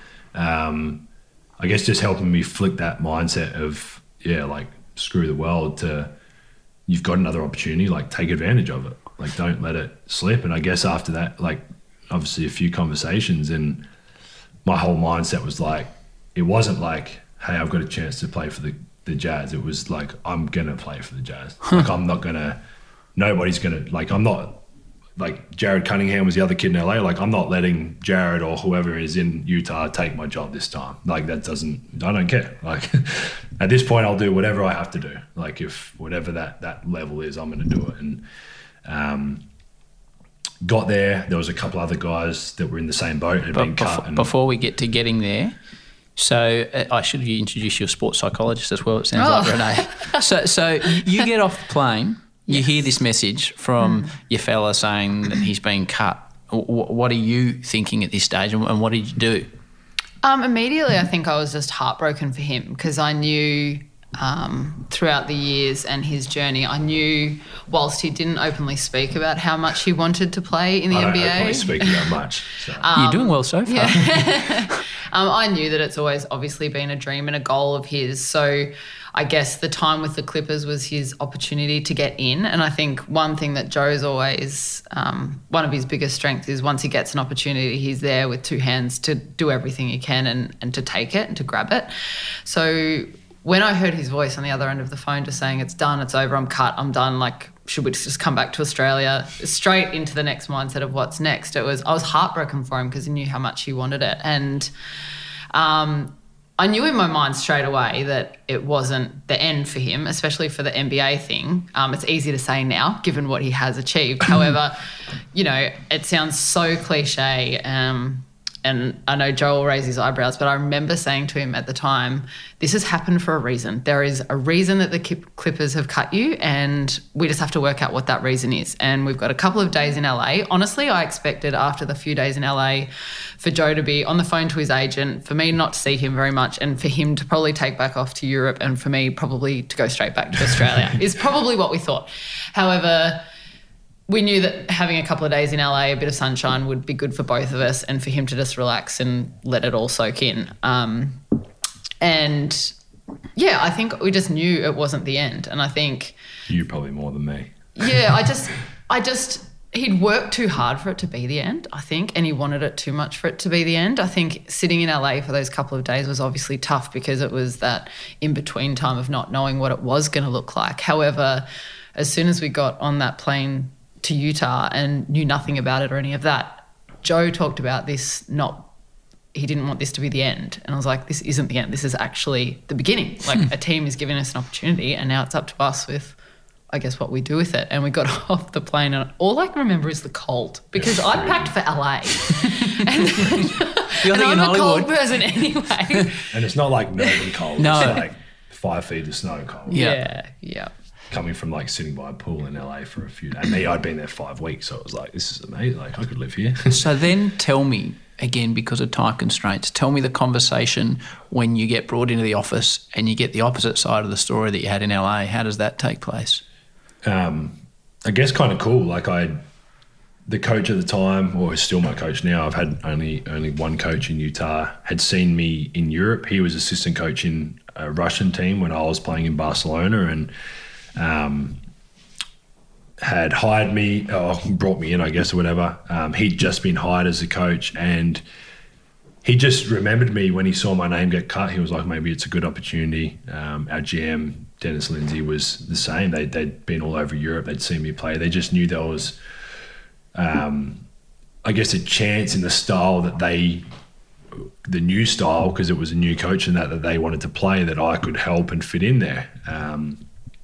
Speaker 6: um, I guess just helping me flick that mindset of, yeah, like screw the world to you've got another opportunity, like take advantage of it. Like don't let it slip. And I guess after that, like obviously a few conversations and my whole mindset was like, it wasn't like, hey, I've got a chance to play for the, the Jazz. It was like, I'm going to play for the Jazz. Like I'm not going to, nobody's going to, like I'm not, like Jared Cunningham was the other kid in L A. Like I'm not letting Jared or whoever is in Utah take my job this time. Like that doesn't, I don't care. Like at this point I'll do whatever I have to do. Like if whatever that, that level is, I'm going to do it. And um, got there, there was a couple other guys that were in the same boat, had
Speaker 8: But
Speaker 6: been
Speaker 8: before,
Speaker 6: cut. And,
Speaker 8: before we get to getting there, so uh, I should introduce you a sports psychologist as well, it sounds
Speaker 9: Oh.
Speaker 8: like, Renee. So, so you get off the plane, you
Speaker 9: Yes.
Speaker 8: hear this message from your fella saying that he's been cut. W- What are you thinking at this stage and and what did you do?
Speaker 9: Um, immediately, I think I was just heartbroken for him because I knew um, throughout the years and his journey, I knew whilst he didn't openly speak about how much he wanted to play in the
Speaker 6: I don't
Speaker 9: N B A.
Speaker 6: openly speak about much. So.
Speaker 8: You're doing well so far.
Speaker 9: Yeah. um, I knew that it's always obviously been a dream and a goal of his. So I guess the time with the Clippers was his opportunity to get in. And I think one thing that Joe's always, um, one of his biggest strengths is once he gets an opportunity, he's there with two hands to do everything he can and, and to take it and to grab it. So when I heard his voice on the other end of the phone just saying, it's done, it's over, I'm cut, I'm done, like, should we just come back to Australia? Straight into the next mindset of what's next. It was, I was heartbroken for him because I knew how much he wanted it. And um, I knew in my mind straight away that it wasn't the end for him, especially for the N B A thing. Um, it's easy to say now, given what he has achieved. However, you know, it sounds so cliche. Um, and I know Joe will raise his eyebrows, but I remember saying to him at the time, this has happened for a reason. There is a reason that the Clippers have cut you, and we just have to work out what that reason is. And we've got a couple of days in L A. Honestly, I expected after the few days in L A for Joe to be on the phone to his agent, for me not to see him very much, and for him to probably take back off to Europe, and for me probably to go straight back to Australia is probably what we thought. However, we knew that having a couple of days in L A, a bit of sunshine would be good for both of us and for him to just relax and let it all soak in. Um, and yeah, I think we just knew it wasn't the end. And I think...
Speaker 6: You probably more than me.
Speaker 9: Yeah, I just, I just, he'd worked too hard for it to be the end, I think, and he wanted it too much for it to be the end. I think sitting in L A for those couple of days was obviously tough because it was that in-between time of not knowing what it was going to look like. However, as soon as we got on that plane to Utah and knew nothing about it or any of that, Joe talked about this not he didn't want this to be the end. And I was like, this isn't the end. This is actually the beginning. Like a team is giving us an opportunity and now it's up to us with, I guess, what we do with it. And we got off the plane and all I can remember is the cold because
Speaker 6: Yeah,
Speaker 9: I packed for L A. and then,
Speaker 8: You're
Speaker 9: and
Speaker 8: thinking
Speaker 9: I'm a
Speaker 8: Hollywood.
Speaker 9: cold person anyway.
Speaker 6: And it's not like Melbourne cold.
Speaker 8: No.
Speaker 6: It's like five feet of snow cold.
Speaker 8: Yeah.
Speaker 9: yeah, yeah.
Speaker 6: Coming from like sitting by a pool in L A for a few days. And me, I'd been there five weeks. So it was like, this is amazing. Like I could live here.
Speaker 8: So then tell me, again, because of time constraints, tell me the conversation when you get brought into the office and you get the opposite side of the story that you had in L A. How does that take place?
Speaker 6: Um, I guess kind of cool. Like I, the coach at the time, or is still my coach now. I've had only only one coach in Utah. Had seen me in Europe. He was assistant coach in a Russian team when I was playing in Barcelona, and um, had hired me, or brought me in, I guess, or whatever. Um, he'd just been hired as a coach, and he just remembered me when he saw my name get cut. He was like, maybe it's a good opportunity. Um, our G M, Dennis Lindsay, was the same. They, they'd been all over Europe. They'd seen me play. They just knew there was, um, I guess, a chance in the style that they, the new style, because it was a new coach and that, that they wanted to play, that I could help and fit in there. Um,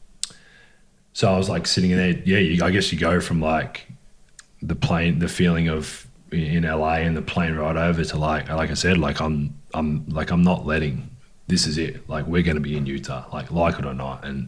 Speaker 6: so I was like sitting in there. Yeah, you, I guess you go from like the plane, the feeling of in L A and the plane ride over to like, like I said, like I'm, I'm like, I'm not letting, this is it. Like we're going to be in Utah, like, like it or not. And,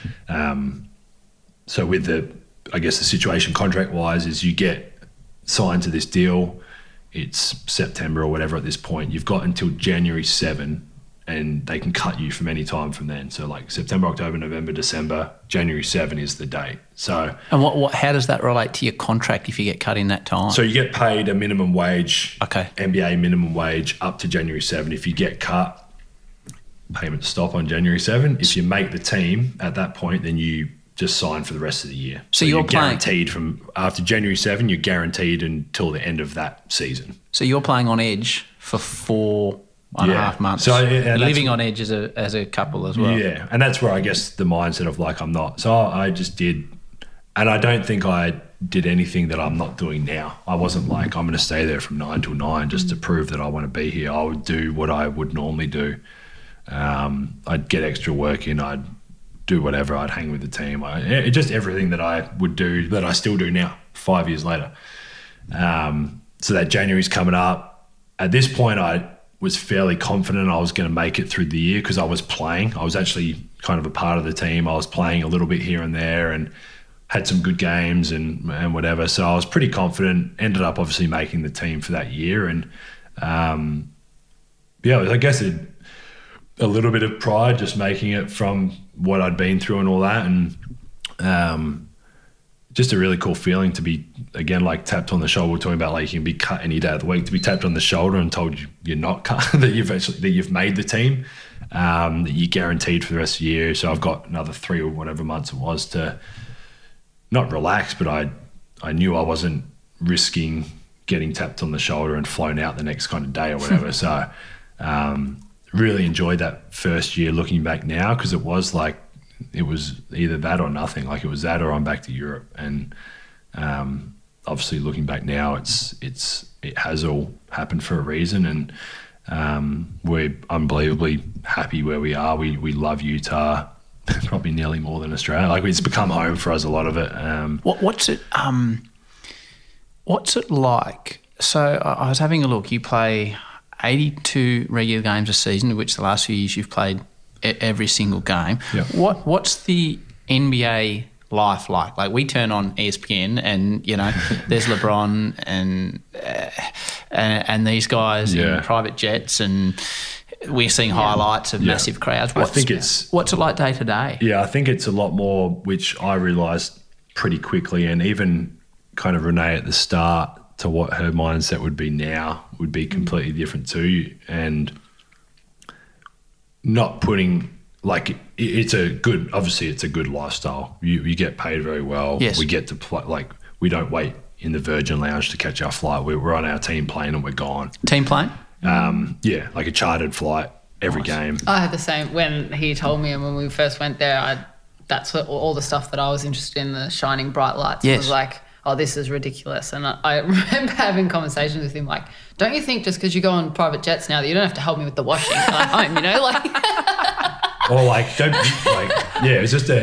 Speaker 6: um, so with the, I guess the situation contract wise is you get signed to this deal. It's September or whatever at this point. You've got until January seventh and they can cut you from any time from then. So like September, October, November, December, January seventh is the date. So
Speaker 8: And what, what how does that relate to your contract if you get cut in that time?
Speaker 6: So you get paid a minimum wage,
Speaker 8: Okay.
Speaker 6: N B A minimum wage up to January seventh. If you get cut, payments stop on January seventh. If you make the team at that point, then you just sign for the rest of the year.
Speaker 8: So you're playing-
Speaker 6: guaranteed from after January seventh, you're guaranteed until the end of that season.
Speaker 8: So you're playing on edge for four and a
Speaker 6: Yeah.
Speaker 8: half months.
Speaker 6: So, yeah, and that's-
Speaker 8: living on edge as a as a couple as well.
Speaker 6: Yeah, and that's where I guess the mindset of like I'm not. So I just did, and I don't think I did anything that I'm not doing now. I wasn't like I'm going to stay there from nine till nine just to prove that I want to be here. I would do what I would normally do. Um, I'd get extra work in. I'd do whatever. I'd hang with the team. I, it, just everything that I would do that I still do now, five years later. Um, so that January's coming up. At this point, I was fairly confident I was going to make it through the year because I was playing. I was actually kind of a part of the team. I was playing a little bit here and there and had some good games and, and whatever. So I was pretty confident. Ended up obviously making the team for that year. And um, yeah, I guess it, a little bit of pride just making it from what I'd been through and all that. And um, just a really cool feeling to be, again, like tapped on the shoulder. We're talking about like you can be cut any day of the week, to be tapped on the shoulder and told you you're not cut, that you've actually, that you've made the team, um, that you're guaranteed for the rest of the year. So I've got another three or whatever months it was to not relax, but I, I knew I wasn't risking getting tapped on the shoulder and flown out the next kind of day or whatever. So um, really enjoyed that first year looking back now, because it was like, it was either that or nothing. Like it was that or I'm back to Europe. And um, obviously looking back now, it's it's it has all happened for a reason, and um, we're unbelievably happy where we are. We we love Utah, probably nearly more than Australia. Like it's become home for us, a lot of it. Um,
Speaker 8: What, what's it? Um, what's it like? So I, I was having a look. You play eighty-two regular games a season, of which the last few years you've played e- every single game.
Speaker 6: Yeah.
Speaker 8: What What's the N B A life like? Like we turn on E S P N and you know there's LeBron and uh, and, and these guys
Speaker 6: Yeah.
Speaker 8: in private jets, and we're seeing highlights of
Speaker 6: Yeah.
Speaker 8: massive crowds.
Speaker 6: I
Speaker 8: What's,
Speaker 6: think it's-
Speaker 8: what's it like day to day?
Speaker 6: Yeah, I think it's a lot more, which I realised pretty quickly, and even kind of Renee at the start, to what her mindset would be now would be completely different too. And not putting, like, it, it's a good, obviously it's a good lifestyle. You you get paid very well.
Speaker 8: Yes.
Speaker 6: We get to play, like, we don't wait in the Virgin Lounge to catch our flight. We're, we're on our team plane and we're gone.
Speaker 8: Team playing?
Speaker 6: Um, yeah, like a chartered flight every game.
Speaker 9: I had the same when he told me, and when we first went there, I that's what all the stuff that I was interested in, the shining bright lights.
Speaker 8: Yes.
Speaker 9: It was like I oh, this is ridiculous. And I, I remember having conversations with him like, don't you think just because you go on private jets now that you don't have to help me with the washing when I'm home, you know? Like,
Speaker 6: or like, don't, like, yeah, it's just a,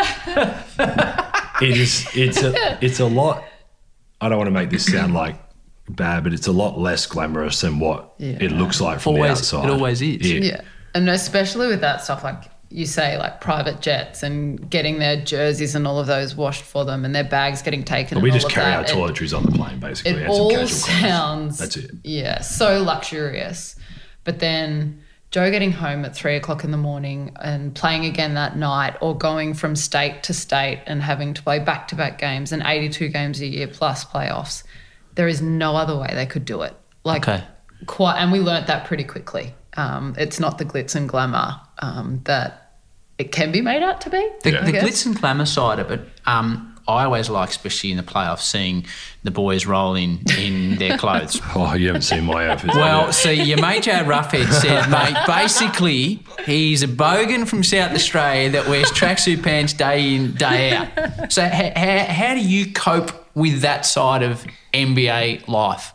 Speaker 6: it is, it's a, it's a lot, I don't want to make this sound like bad, but it's a lot less glamorous than what
Speaker 9: Yeah.
Speaker 6: it looks like from
Speaker 8: Always,
Speaker 6: the outside.
Speaker 8: it always is.
Speaker 6: Yeah.
Speaker 9: yeah. And especially with that stuff, like you say, like private jets and getting their jerseys and all of those washed for them and their bags getting taken.
Speaker 6: But we
Speaker 9: and
Speaker 6: just
Speaker 9: all of
Speaker 6: carry our
Speaker 9: that. It-
Speaker 6: toiletries on the plane, basically.
Speaker 9: It
Speaker 6: and some
Speaker 9: all
Speaker 6: casual clothes.
Speaker 9: sounds,
Speaker 6: That's it.
Speaker 9: yeah, so luxurious. But then Joe getting home at three o'clock in the morning and playing again that night, or going from state to state and having to play back-to-back games and eighty-two games a year plus playoffs, there is no other way they could do it. Like,
Speaker 8: Okay.
Speaker 9: quite, and we learnt that pretty quickly. Um, it's not the glitz and glamour um, that it can be made out to be.
Speaker 8: The,
Speaker 6: Yeah.
Speaker 8: the
Speaker 9: I guess.
Speaker 8: glitz and glamour side of it, um, I always like, especially in the playoffs, seeing the boys roll in in their clothes.
Speaker 6: Oh, you haven't seen my outfit.
Speaker 8: Well, see, your mate Jared Roughhead said, mate, basically he's a bogan from South Australia that wears tracksuit pants day in, day out. So how, how, how do you cope with that side of N B A life?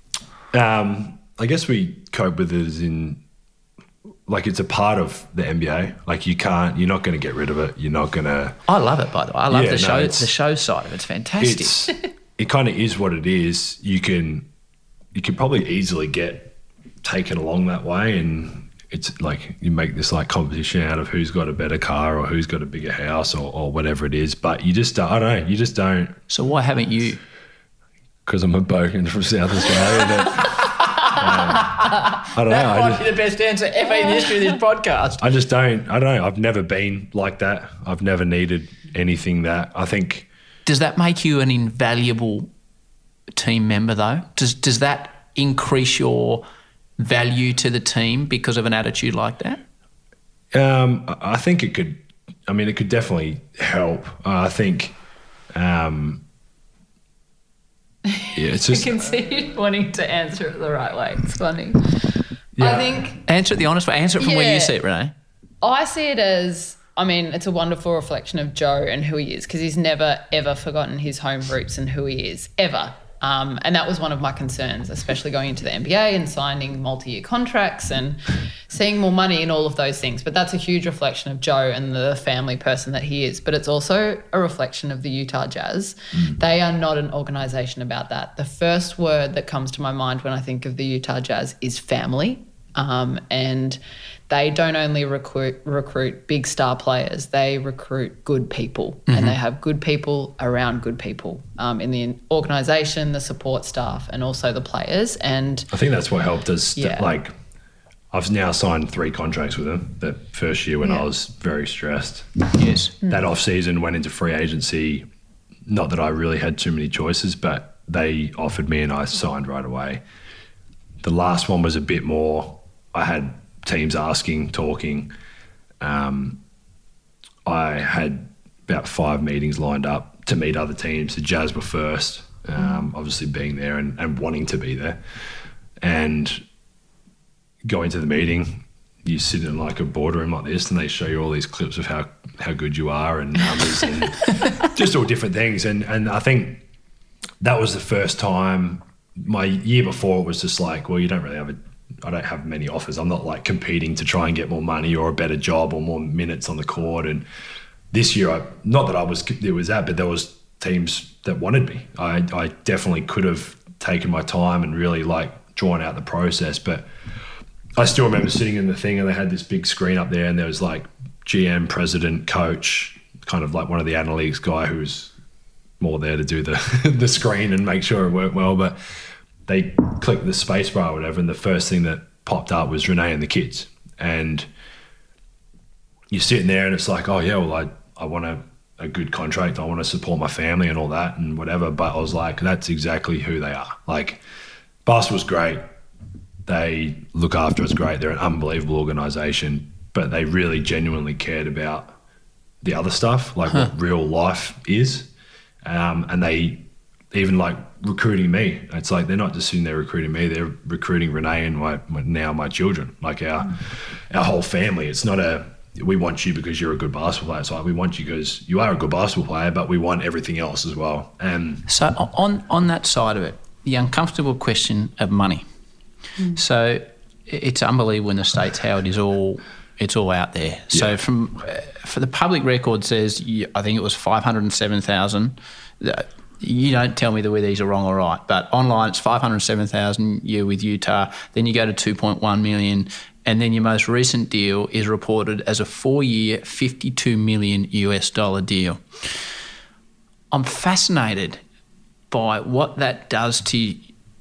Speaker 6: Um, I guess we cope with it as in, like, it's a part of the N B A. Like, you can't, you're not going to get rid of it. You're not going to.
Speaker 8: I love it, by the way. I love
Speaker 6: Yeah,
Speaker 8: the
Speaker 6: no,
Speaker 8: show.
Speaker 6: it's-
Speaker 8: the show side of it. It's fantastic.
Speaker 6: It's it kind of is what it is. You can you can probably easily get taken along that way, and it's like you make this like competition out of who's got a better car or who's got a bigger house or, or whatever it is. But you just don't, I don't know. You just don't.
Speaker 8: So why haven't you?
Speaker 6: Because I'm a bogan from South Australia. That, um, I don't know.
Speaker 8: That
Speaker 6: I
Speaker 8: might
Speaker 6: just,
Speaker 8: be the best answer ever in the history of this podcast.
Speaker 6: I just don't. I don't know. I've never been like that. I've never needed anything that. I think.
Speaker 8: Does that make you an invaluable team member, though? Does does that increase your value to the team because of an attitude like that?
Speaker 6: Um, I I think it could. I mean, it could definitely help. Uh, I think. Um, yeah, it's
Speaker 9: I
Speaker 6: just.
Speaker 9: can see you wanting to answer it the right way. It's funny.
Speaker 6: Yeah.
Speaker 9: I think
Speaker 8: Answer it the honest way. Answer it from where
Speaker 9: Yeah.
Speaker 8: you see it, Renee.
Speaker 9: I see it as, I mean, it's a wonderful reflection of Joe and who he is, because he's never, ever forgotten his home roots and who he is, ever. Um, and that was one of my concerns, especially going into the N B A and signing multi-year contracts and seeing more money and all of those things. But that's a huge reflection of Joe and the family person that he is. But it's also a reflection of the Utah Jazz. Mm. They are not an organisation about that. The first word that comes to my mind when I think of the Utah Jazz is family. Um, and they don't only recruit recruit big star players, they recruit good people, mm-hmm. and they have good people around good people um, in the organisation, the support staff, and also the players. And
Speaker 6: I think that's what helped us.
Speaker 9: Yeah.
Speaker 6: Like, I've now signed three contracts with them. The first year when
Speaker 9: Yeah.
Speaker 6: I was very stressed.
Speaker 8: Yes.
Speaker 6: That off season went into free agency. Not that I really had too many choices, but they offered me and I signed right away. The last one was a bit more. I had teams asking, talking. Um, I had about five meetings lined up to meet other teams. The Jazz were first, um, obviously being there and, and wanting to be there. And going to the meeting, you sit in like a boardroom like this and they show you all these clips of how, how good you are and numbers and just all different things. And, and I think that was the first time. My year before it was just like, well, you don't really have a I don't have many offers. I'm not like competing to try and get more money or a better job or more minutes on the court. And this year, I, not that I was there was that, but there was teams that wanted me. I, I definitely could have taken my time and really like drawn out the process. But I still remember sitting in the thing and they had this big screen up there and there was like G M, president, coach, kind of like one of the analytics guy who was more there to do the the screen and make sure it worked well. But they clicked the space bar or whatever, and the first thing that popped up was Renee and the kids. And you're sitting there and it's like, oh yeah, well I, I want a, a good contract. I want to support my family and all that and whatever. But I was like, that's exactly who they are. Like, basketball's great. They look after us great. They're an unbelievable organisation, but they really genuinely cared about the other stuff, like huh. what real life is. Um, and they even like recruiting me. It's like they're not just sitting there recruiting me, they're recruiting Renee and my, my now my children, like our mm. our whole family. It's not a we want you because you're a good basketball player. It's like, we want you because you are a good basketball player, but we want everything else as well. And
Speaker 8: so on on that side of it, the uncomfortable question of money. Mm. So it's unbelievable in the States how it is all it's all out there. So
Speaker 6: yeah.
Speaker 8: from uh, for the public record says, I think it was five hundred seven thousand. You don't tell me whether these are wrong or right, but online it's five hundred seven thousand you with Utah. Then you go to two point one million. And then your most recent deal is reported as a four-year, fifty-two million U S dollar deal. I'm fascinated by what that does to you.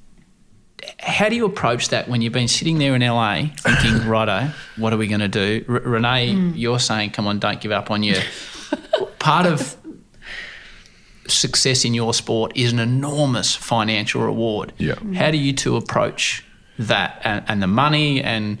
Speaker 8: How do you approach that when you've been sitting there in L A thinking, righto, what are we going to do? R- Renee, mm. you're saying, come on, don't give up on you. Part of success in your sport is an enormous financial reward.
Speaker 6: Yeah.
Speaker 8: How do you two approach that and, and the money and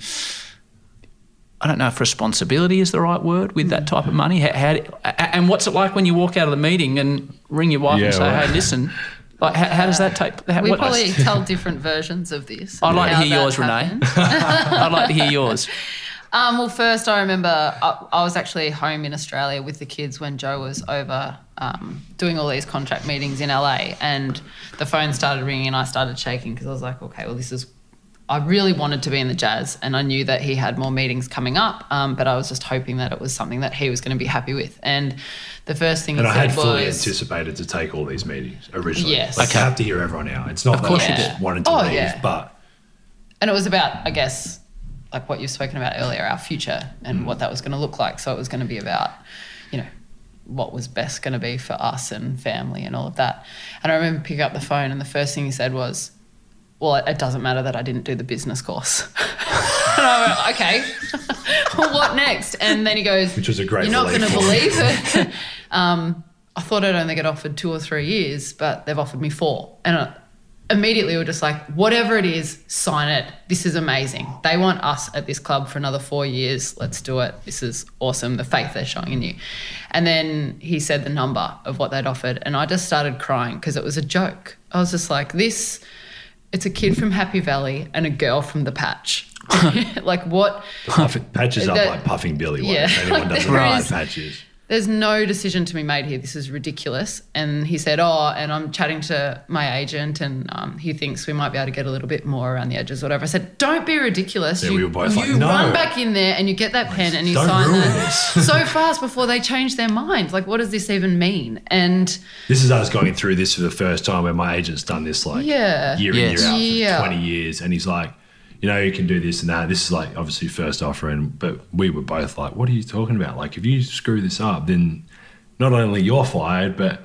Speaker 8: I don't know if responsibility is the right word with that type of money? How, how and what's it like when you walk out of the meeting and ring your wife
Speaker 6: yeah,
Speaker 8: and say,
Speaker 6: well,
Speaker 8: hey, listen, like how, how does that take? How,
Speaker 9: we
Speaker 8: what,
Speaker 9: probably tell different versions of this.
Speaker 8: I'd like to
Speaker 9: how
Speaker 8: hear yours,
Speaker 9: that
Speaker 8: Renee. I'd like to hear yours.
Speaker 9: Um, well, first I remember I, I was actually home in Australia with the kids when Joe was over um, doing all these contract meetings in L A, and the phone started ringing and I started shaking because I was like, okay, well, this is I really wanted to be in the Jazz and I knew that he had more meetings coming up, um, but I was just hoping that it was something that he was going to be happy with. And the first thing
Speaker 6: and
Speaker 9: he
Speaker 6: I
Speaker 9: said
Speaker 6: had fully
Speaker 9: was,
Speaker 6: anticipated to take all these meetings originally.
Speaker 9: Yes.
Speaker 6: Like,
Speaker 8: Okay.
Speaker 6: I have to hear everyone out. It's not
Speaker 8: Of
Speaker 6: that
Speaker 8: course
Speaker 6: I
Speaker 8: you
Speaker 6: just
Speaker 8: did.
Speaker 6: wanted to
Speaker 9: Oh,
Speaker 6: leave,
Speaker 9: yeah.
Speaker 6: but
Speaker 9: and it was about, I guess, like what you've spoken about earlier, our future and
Speaker 6: Mm.
Speaker 9: what that was going to look like. So it was going to be about, you know, what was best going to be for us and family and all of that. And I remember picking up the phone and the first thing he said was, well, it doesn't matter that I didn't do the business course. And I went, okay, well, what next? And then he goes,
Speaker 6: which was a great
Speaker 9: you're not
Speaker 6: relief
Speaker 9: going to
Speaker 6: for me.
Speaker 9: believe it. um, I thought I'd only get offered two or three years, but they've offered me four. And I, immediately we were just like, whatever it is, sign it. This is amazing. They want us at this club for another four years. Let's do it. This is awesome, the faith they're showing in you. And then he said the number of what they'd offered, and I just started crying because it was a joke. I was just like, this, it's a kid from Happy Valley and a girl from the Patch. Like what?
Speaker 6: Puff, patches up
Speaker 9: that-
Speaker 6: like Puffing Billy.
Speaker 9: yeah,
Speaker 6: If anyone
Speaker 9: like
Speaker 6: doesn't
Speaker 9: there
Speaker 6: know what
Speaker 9: is-
Speaker 6: patches.
Speaker 9: There's no decision to be made here. This is ridiculous. And he said, oh, and I'm chatting to my agent and um, he thinks we might be able to get a little bit more around the edges or whatever. I said, don't be ridiculous.
Speaker 6: Yeah,
Speaker 9: you
Speaker 6: we were both
Speaker 9: you
Speaker 6: like, no.
Speaker 9: run back in there and you get that pen and you
Speaker 6: Don't
Speaker 9: sign
Speaker 6: ruin
Speaker 9: that
Speaker 6: this.
Speaker 9: so fast before they change their mind. Like, what does this even mean? And
Speaker 6: This is us going through this for the first time where my agent's done this like
Speaker 9: Yeah.
Speaker 6: year
Speaker 8: Yes.
Speaker 6: in, year out
Speaker 9: Yeah.
Speaker 6: for twenty years. And he's like, you know, you can do this and that. This is like obviously first offer. And, but we were both like, what are you talking about? Like, if you screw this up, then not only you're fired, but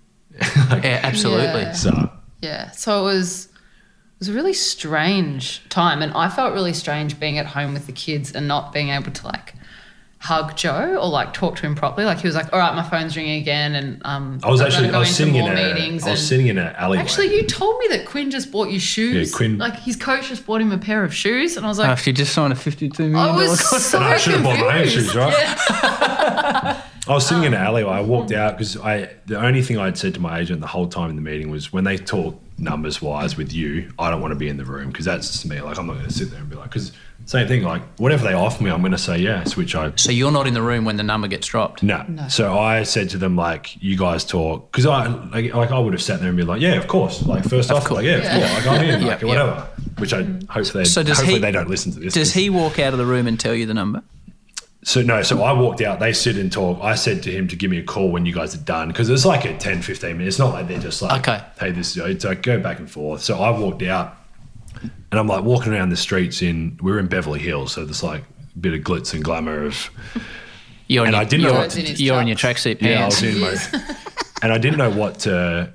Speaker 6: like,
Speaker 8: Yeah, absolutely.
Speaker 9: Yeah.
Speaker 6: so
Speaker 9: yeah, so it was it was a really strange time, and I felt really strange being at home with the kids and not being able to like hug Joe or like talk to him properly. Like he was like, "All right, my phone's ringing again," and um,
Speaker 6: I was
Speaker 9: I'm
Speaker 6: actually
Speaker 9: gonna go
Speaker 6: I was
Speaker 9: into
Speaker 6: sitting in
Speaker 9: more
Speaker 6: a
Speaker 9: meetings.
Speaker 6: I was
Speaker 9: and
Speaker 6: sitting in an alleyway.
Speaker 9: actually, you told me that Quinn just bought you shoes.
Speaker 6: Yeah, Quinn-
Speaker 9: like his coach just bought him a pair of shoes, and I was
Speaker 8: Oh,
Speaker 9: like,
Speaker 8: if you just signed a fifty-two million
Speaker 9: I
Speaker 8: dollars
Speaker 9: was
Speaker 8: contract.
Speaker 9: so
Speaker 6: And I should have bought my own
Speaker 9: confused.
Speaker 6: shoes, right?
Speaker 9: Yeah.
Speaker 6: I was sitting in an alleyway. I walked out because I the only thing I'd said to my agent the whole time in the meeting was when they talk numbers wise with you, I don't want to be in the room because that's just me. Like I'm not going to sit there and be like, because same thing. Like whatever they offer me, I'm going to say yes. Which I
Speaker 8: So you're not in the room when the number gets dropped?
Speaker 6: no. So I said to them like, you guys talk because I like, like I would have sat there and been like, yeah, of course. Like first off, like yeah, of course. Like I'm in, like
Speaker 8: Yep,
Speaker 6: whatever. Which I hopefully
Speaker 8: So does
Speaker 6: hopefully
Speaker 8: he-
Speaker 6: they don't listen to this.
Speaker 8: Does he walk out of the room and tell you the number?
Speaker 6: So no, so I walked out, they sit and talk. I said to him to give me a call when you guys are done because it's like a ten, fifteen minutes. It's not like they're just like,
Speaker 8: Okay.
Speaker 6: hey, this is, it's like go back and forth. So I walked out and I'm like walking around the streets in, we were in Beverly Hills. So there's like a bit of glitz and glamour of,
Speaker 8: You're
Speaker 6: And
Speaker 8: in
Speaker 6: I
Speaker 8: your,
Speaker 6: didn't know
Speaker 8: you're,
Speaker 6: what
Speaker 9: to do.
Speaker 8: you're in your tracksuit
Speaker 6: yeah, I
Speaker 8: pants.
Speaker 6: was in my, and I didn't know what to,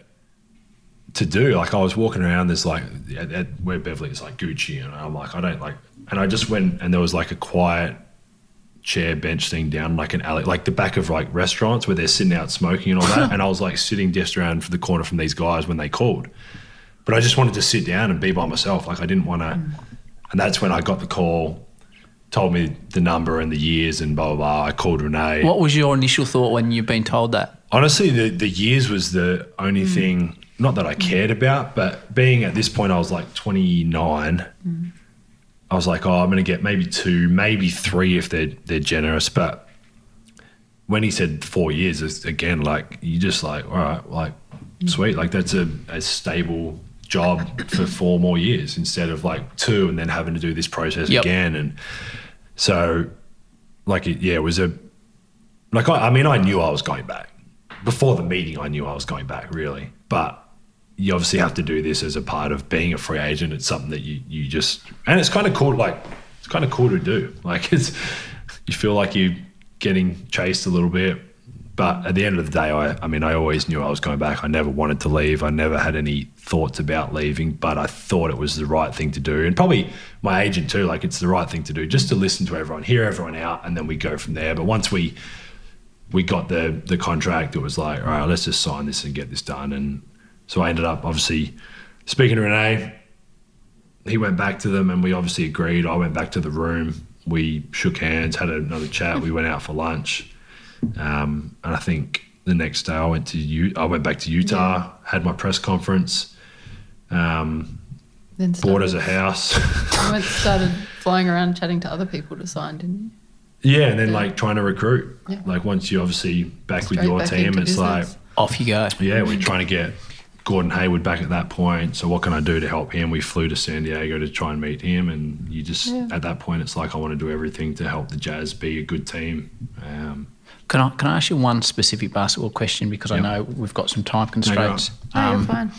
Speaker 6: to do. Like I was walking around, there's like, at, at where Beverly is like Gucci. And I'm like, I don't like, and I just went and there was like a quiet chair bench thing down like an alley, like the back of like restaurants where they're sitting out smoking and all that. And I was like sitting just around for the corner from these guys when they called. But I just wanted to sit down and be by myself. Like I didn't want to. And that's when I got the call, told me the number and the years and blah, blah, blah. I called Renee.
Speaker 8: What was your initial thought when you've been told that?
Speaker 6: Honestly, the, the years was the only thing, not that I cared about, but being at this point, I was like twenty-nine. I I was like, oh, I'm going to get maybe two, maybe three if they're they're generous. But when he said four years, it's, again, like you just like, all right, like sweet, like that's a, a stable job for four more years instead of like two and then having to do this process
Speaker 8: Yep.
Speaker 6: again. And so, like, it, yeah, it was a like I, I mean, I knew I was going back before the meeting. I knew I was going back, really, but. You obviously have to do this as a part of being a free agent. It's something that you, you just, and it's kind of cool, like, it's kind of cool to do. Like, it's, you feel like you're getting chased a little bit. But at the end of the day, I, I mean, I always knew I was going back. I never wanted to leave. I never had any thoughts about leaving, but I thought it was the right thing to do. And probably my agent too, like, it's the right thing to do, just to listen to everyone, hear everyone out, and then we go from there. But once we, we got the, the contract, it was like, all right, let's just sign this and get this done. And, so I ended up obviously speaking to Renee. He went back to them and we obviously agreed. I went back to the room. We shook hands, had another chat. We went out for lunch. Um, and I think the next day I went to U- I went back to Utah, yeah. had my press conference, um,
Speaker 9: then
Speaker 6: bought us a house.
Speaker 9: You went started flying around chatting to other people to sign, didn't you?
Speaker 6: Yeah, and then
Speaker 9: yeah.
Speaker 6: like trying to recruit.
Speaker 9: Yeah.
Speaker 6: Like once you obviously back
Speaker 9: Straight
Speaker 6: with your
Speaker 9: back
Speaker 6: team,
Speaker 9: into
Speaker 6: it's
Speaker 9: business.
Speaker 6: like
Speaker 8: Off you go.
Speaker 6: Yeah, we're trying to get Gordon Hayward back at that point. So what can I do to help him? We flew to San Diego to try and meet him, and you just
Speaker 9: yeah.
Speaker 6: at that point it's like I want to do everything to help the Jazz be a good team. Um,
Speaker 8: Can I can I ask you one specific basketball question because
Speaker 6: Yep.
Speaker 8: I know we've got some time constraints.
Speaker 9: No, you're
Speaker 8: Um,
Speaker 9: fine.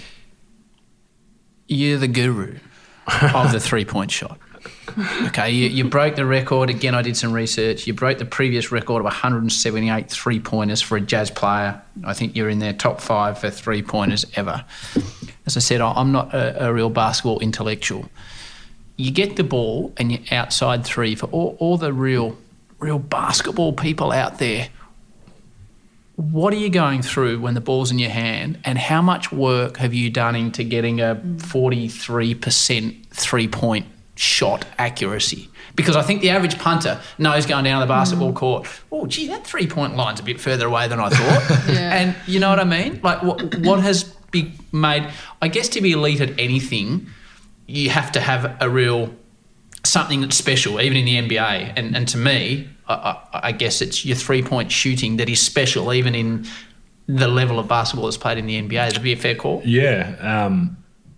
Speaker 8: You're the guru of the three-point shot. Okay, you, you broke the record. Again, I did some research. You broke the previous record of one hundred seventy-eight three-pointers for a Jazz player. I think you're in their top five for three-pointers ever. As I said, I'm not a, a real basketball intellectual. You get the ball and you're outside three. For all, all the real, real basketball people out there, what are you going through when the ball's in your hand, and how much work have you done into getting a forty-three percent three-point shot accuracy? Because I think the average punter knows going down the basketball mm. court, oh, gee, that three-point line's a bit further away than I thought.
Speaker 9: Yeah.
Speaker 8: And you know what I mean? Like what, what has be made, I guess to be elite at anything, you have to have a real, something that's special, even in the N B A. And, and to me, I, I, I guess it's your three-point shooting that is special, even in the level of basketball that's played in the N B A. Would that be a fair call?
Speaker 6: Yeah. Um,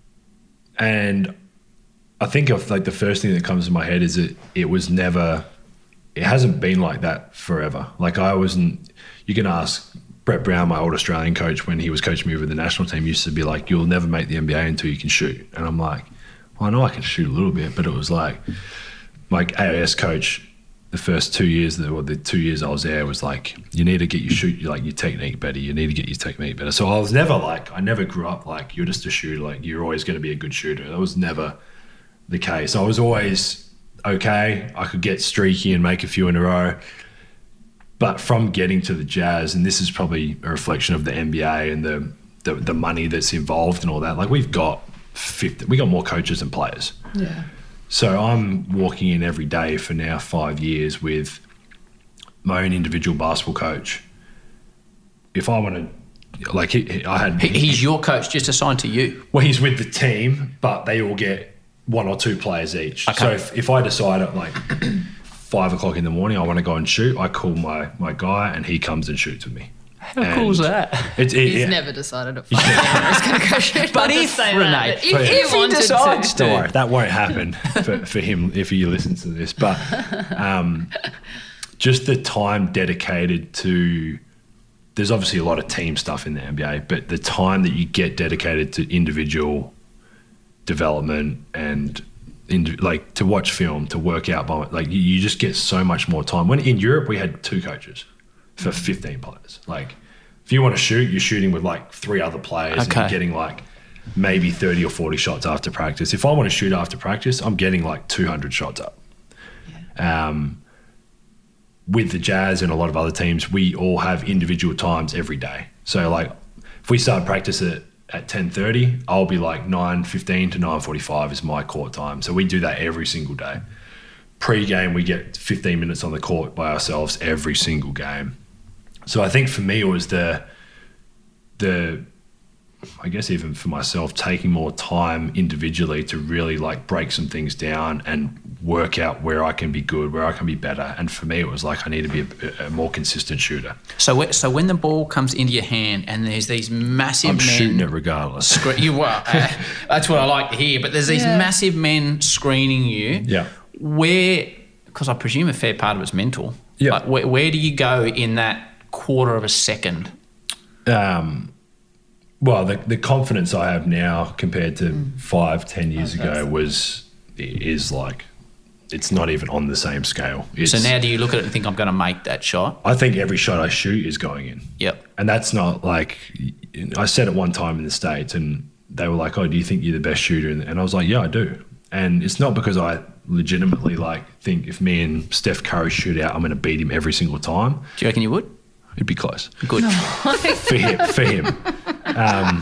Speaker 6: and I think of like the first thing that comes to my head is it it was never, it hasn't been like that forever. Like I wasn't, you can ask Brett Brown, my old Australian coach, when he was coaching me with the national team, used to be like, you'll never make the N B A until you can shoot. And I'm like, well, I know I can shoot a little bit, but it was like, like A O S coach, the first two years, or the two years I was there was like, you need to get your shoot, like your technique better. You need to get your technique better. So I was never like, I never grew up like, you're just a shooter. Like you're always going to be a good shooter. That was never the case. I was always okay. I could get streaky and make a few in a row. But from getting to the Jazz, and this is probably a reflection of the N B A and the the, the money that's involved and all that, like we've got fifty, we got more coaches than players.
Speaker 9: Yeah.
Speaker 6: So I'm walking in every day for now five years with my own individual basketball coach. If I want to, like he, I had...
Speaker 8: He, he's your coach just assigned to you.
Speaker 6: Well, he's with the team, but they all get one or two players each.
Speaker 8: Okay.
Speaker 6: So if, if I decide at like five o'clock in the morning I want to go and shoot, I call my, my guy and he comes and shoots with me.
Speaker 8: How and cool is that?
Speaker 6: It's, it,
Speaker 9: He's
Speaker 6: yeah.
Speaker 9: never decided at five a.m. he's going to go shoot.
Speaker 8: But if, Renee,
Speaker 9: if, if he wanted
Speaker 8: decides
Speaker 9: to.
Speaker 8: to.
Speaker 6: Don't worry, that won't happen for, for him if he listens to this. But um, just the time dedicated to, there's obviously a lot of team stuff in the N B A, but the time that you get dedicated to individual development and in, like to watch film, to work out, by like you, you just get so much more time. When in Europe we had two coaches for fifteen players. Like if you want to shoot, you're shooting with like three other players
Speaker 8: Okay.
Speaker 6: and you're getting like maybe thirty or forty shots after practice. If I want to shoot after practice, I'm getting like two hundred shots up. Yeah. Um, with the Jazz and a lot of other teams, we all have individual times every day. So like if we start practice at, at ten thirty, I'll be like nine fifteen to nine forty-five is my court time. So we do that every single day. Pre-game, we get fifteen minutes on the court by ourselves every single game. So I think for me it was the the I guess even for myself, taking more time individually to really like break some things down and work out where I can be good, where I can be better. And for me, it was like I need to be a, a more consistent shooter.
Speaker 8: So, wh- so when the ball comes into your hand and there's these massive
Speaker 6: I'm
Speaker 8: men
Speaker 6: shooting it regardless.
Speaker 8: Scre- you are. Uh, that's what I like to hear. But there's these
Speaker 9: Yeah.
Speaker 8: massive men screening you.
Speaker 6: Yeah.
Speaker 8: Where, because I presume a fair part of it's mental.
Speaker 6: Yeah.
Speaker 8: Like where, where do you go in that quarter of a second?
Speaker 6: Um, well, the the confidence I have now compared to mm. five, ten years ago was is like it's not even on the same scale. It's,
Speaker 8: so now do you look at it and think I'm going to make that shot?
Speaker 6: I think every shot I shoot is going in.
Speaker 8: Yep.
Speaker 6: And that's not like I said it one time in the States, and they were like, "Oh, do you think you're the best shooter?" And I was like, "Yeah, I do." And it's not because I legitimately like think if me and Steph Curry shoot out, I'm going to beat him every single time.
Speaker 8: Do you reckon you would?
Speaker 6: It'd be close.
Speaker 8: Good.
Speaker 6: for him. For him. Um,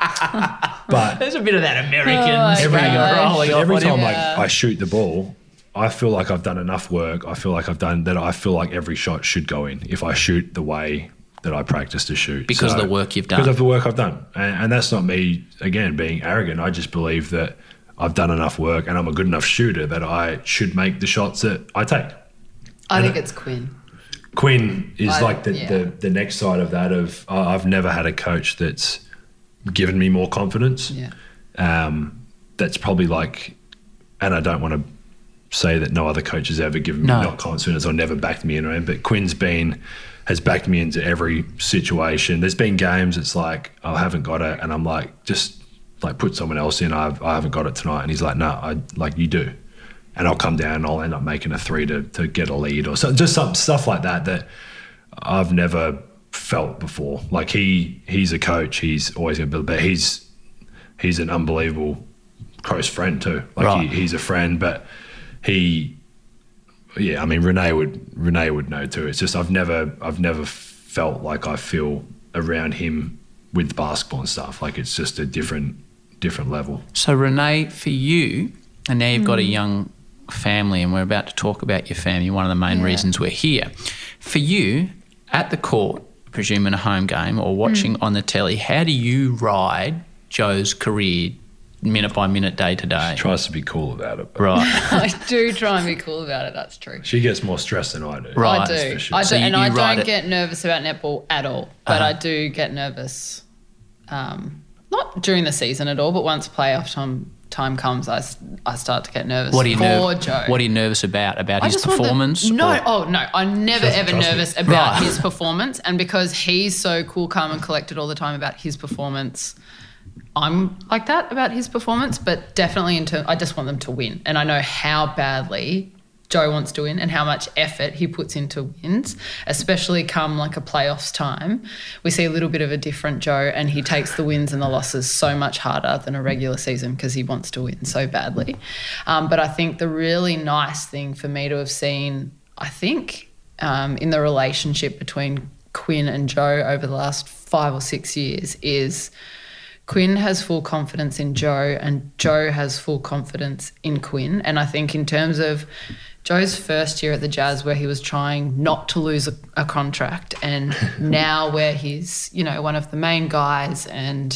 Speaker 6: but
Speaker 8: there's a bit of that American
Speaker 9: oh,
Speaker 6: every,
Speaker 8: rolling off
Speaker 6: every
Speaker 8: on
Speaker 6: time
Speaker 8: him.
Speaker 6: like, I shoot the ball, I feel like I've done enough work. I feel like I've done that. I feel like every shot should go in if I shoot the way that I practice to shoot.
Speaker 8: Because
Speaker 6: so,
Speaker 8: of the work you've done.
Speaker 6: Because of the work I've done. And, and that's not me, again, being arrogant. I just believe that I've done enough work and I'm a good enough shooter that I should make the shots that I take.
Speaker 9: I
Speaker 6: and
Speaker 9: think it's Quinn.
Speaker 6: Quinn is
Speaker 9: I,
Speaker 6: like the,
Speaker 9: yeah.
Speaker 6: the, the next side of that of uh, I've never had a coach that's given me more confidence.
Speaker 9: Yeah.
Speaker 6: Um, that's probably like, and I don't want to say that no other coach has ever given
Speaker 8: no.
Speaker 6: me not confidence or never backed me in, right? But Quinn's been, has backed me into every situation. There's been games it's like, I haven't got it. And I'm like, just like put someone else in. I've, I haven't got it tonight. And he's like, no, I like you do. And I'll come down and I'll end up making a three to, to get a lead or so, just some stuff like that that I've never felt before. Like he he's a coach. He's always going to build, but he's he's an unbelievable close friend too. Like
Speaker 8: right.
Speaker 6: he, he's a friend, but he, yeah, I mean Renee would Renee would know too. It's just I've never I've never felt like I feel around him with basketball and stuff. Like it's just a different different level.
Speaker 8: So Renee, for you, and now you've got a young family, and we're about to talk about your family, one of the main
Speaker 9: yeah.
Speaker 8: reasons we're here. For you, at the court, presume in a home game or watching mm. on the telly, how do you ride Joe's career minute by minute, day to day?
Speaker 6: She tries to be cool about it.
Speaker 8: Right.
Speaker 9: I do try and be cool about it, that's true.
Speaker 6: She gets more stressed than I do.
Speaker 8: Right.
Speaker 9: I do.
Speaker 6: Sure.
Speaker 9: I do
Speaker 8: So you-
Speaker 9: and
Speaker 8: you
Speaker 9: I
Speaker 8: ride
Speaker 9: don't
Speaker 8: it-
Speaker 9: get nervous about netball at all, but
Speaker 8: Uh-huh.
Speaker 9: I do get nervous, um, not during the season at all, but once playoff time time comes, I, s- I start to get nervous
Speaker 8: What are you
Speaker 9: for
Speaker 8: nerv-
Speaker 9: Joe.
Speaker 8: What are you nervous about? About
Speaker 9: I
Speaker 8: his
Speaker 9: just want the-
Speaker 8: performance?
Speaker 9: no,
Speaker 8: or-
Speaker 9: oh no, I'm never
Speaker 6: Trust-
Speaker 9: ever
Speaker 6: trust me.
Speaker 9: nervous about
Speaker 8: Right.
Speaker 9: his performance, and because he's so cool, calm, and collected all the time about his performance, I'm like that about his performance. But definitely, into I just want them to win, and I know how badly Joe wants to win and how much effort he puts into wins, especially come like a playoffs time. We see a little bit of a different Joe, and he takes the wins and the losses so much harder than a regular season because he wants to win so badly. Um, but I think the really nice thing for me to have seen, I think, um, in the relationship between Quinn and Joe over the last five or six years is Quinn has full confidence in Joe and Joe has full confidence in Quinn. And I think in terms of Joe's first year at the Jazz where he was trying not to lose a, a contract, and now where he's, you know, one of the main guys and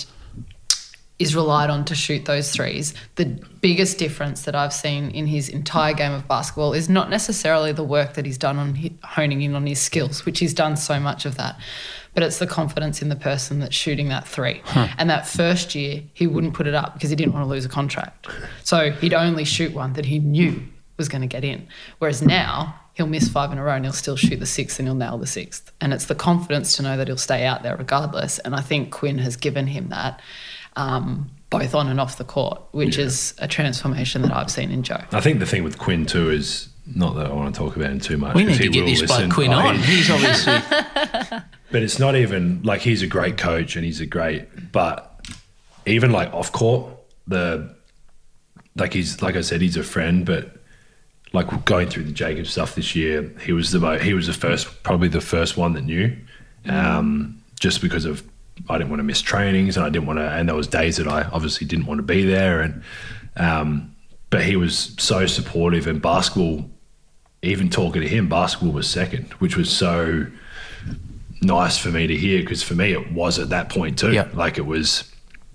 Speaker 9: is relied on to shoot those threes, the biggest difference that I've seen in his entire game of basketball is not necessarily the work that he's done on hi- honing in on his skills, which he's done so much of that, but it's the confidence in the person that's shooting that three. Huh. And that first year, he wouldn't put it up because he didn't want to lose a contract. So he'd only shoot one that he knew was going to get in. Whereas now, he'll miss five in a row and he'll still shoot the sixth and he'll nail the sixth. And it's the confidence to know that he'll stay out there regardless. And I think Quinn has given him that, um, both on and off the court, which yeah. is a transformation that I've seen in Joe.
Speaker 6: I think the thing with Quinn too is, not that I want to talk about him too much.
Speaker 8: We need to get this
Speaker 6: listen.
Speaker 8: bloke Quinn
Speaker 6: oh,
Speaker 8: on.
Speaker 6: He,
Speaker 8: he's obviously...
Speaker 6: But it's not even, like he's a great coach and he's a great, but even like off court, the, like he's, like I said, he's a friend, but like going through the Jacob stuff this year, he was the he was the first, probably the first one that knew, um, just because of I didn't want to miss trainings and I didn't want to, and there was days that I obviously didn't want to be there, and um, but he was so supportive, and basketball, even talking to him, basketball was second, which was so nice for me to hear, because for me it was at that point too.
Speaker 8: Yep.
Speaker 6: Like it was,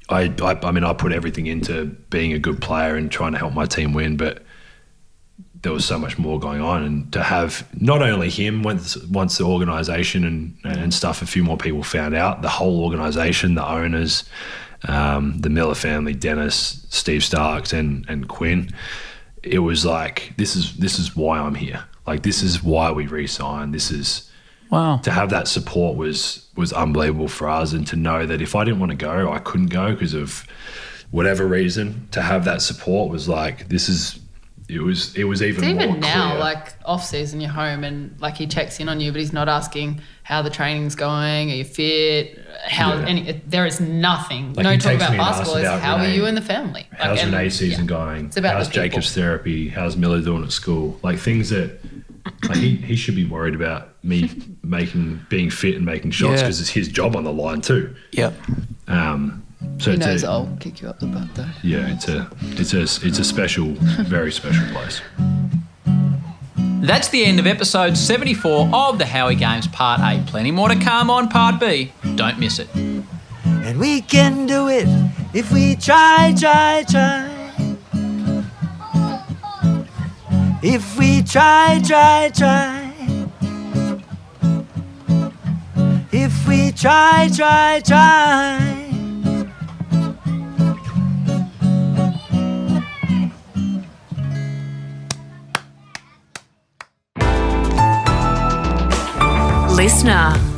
Speaker 6: I, I, I mean, I put everything into being a good player and trying to help my team win, but there was so much more going on. And to have not only him, once, once the organisation and, and stuff, a few more people found out, the whole organisation, the owners, um, the Miller family, Dennis, Steve Starks, and and Quinn, it was like, this is this is why I'm here. Like, this is why we re-signed. This is
Speaker 8: Wow.
Speaker 6: To have that support was was unbelievable for us, and to know that if I didn't want to go, I couldn't go because of whatever reason. To have that support was like, this is. It was it was even
Speaker 9: It's
Speaker 6: more
Speaker 9: even now,
Speaker 6: clear.
Speaker 9: like off season, you're home and like he checks in on you, but he's not asking how the training's going, are you fit, how
Speaker 6: Yeah.
Speaker 9: any. There is nothing.
Speaker 6: Like,
Speaker 9: no
Speaker 6: he
Speaker 9: talk
Speaker 6: texts
Speaker 9: about
Speaker 6: me and
Speaker 9: basketball.
Speaker 6: asks
Speaker 9: It's
Speaker 6: about
Speaker 9: how are
Speaker 6: Renee.
Speaker 9: you and the family? Like,
Speaker 6: How's
Speaker 9: and-
Speaker 6: Renee's season
Speaker 9: yeah.
Speaker 6: going?
Speaker 9: It's about
Speaker 6: How's
Speaker 9: the people.
Speaker 6: Jacob's therapy? How's Miller doing at school? Like, things that like he, he should be worried about me making being fit and making shots
Speaker 8: Yeah.
Speaker 6: because it's his job on the line too.
Speaker 8: Yep.
Speaker 6: Um, so
Speaker 9: He
Speaker 6: it's
Speaker 9: knows
Speaker 6: a,
Speaker 9: I'll kick you up the butt though.
Speaker 6: yeah, it's a it's a it's a special, very special place.
Speaker 3: That's the end of episode seventy-four of the Howie Games Part A. Plenty more to come on Part B. Don't miss it.
Speaker 2: And we can do it if we try, try, try. If we try, try, try. If we try, try, try.
Speaker 10: Listener.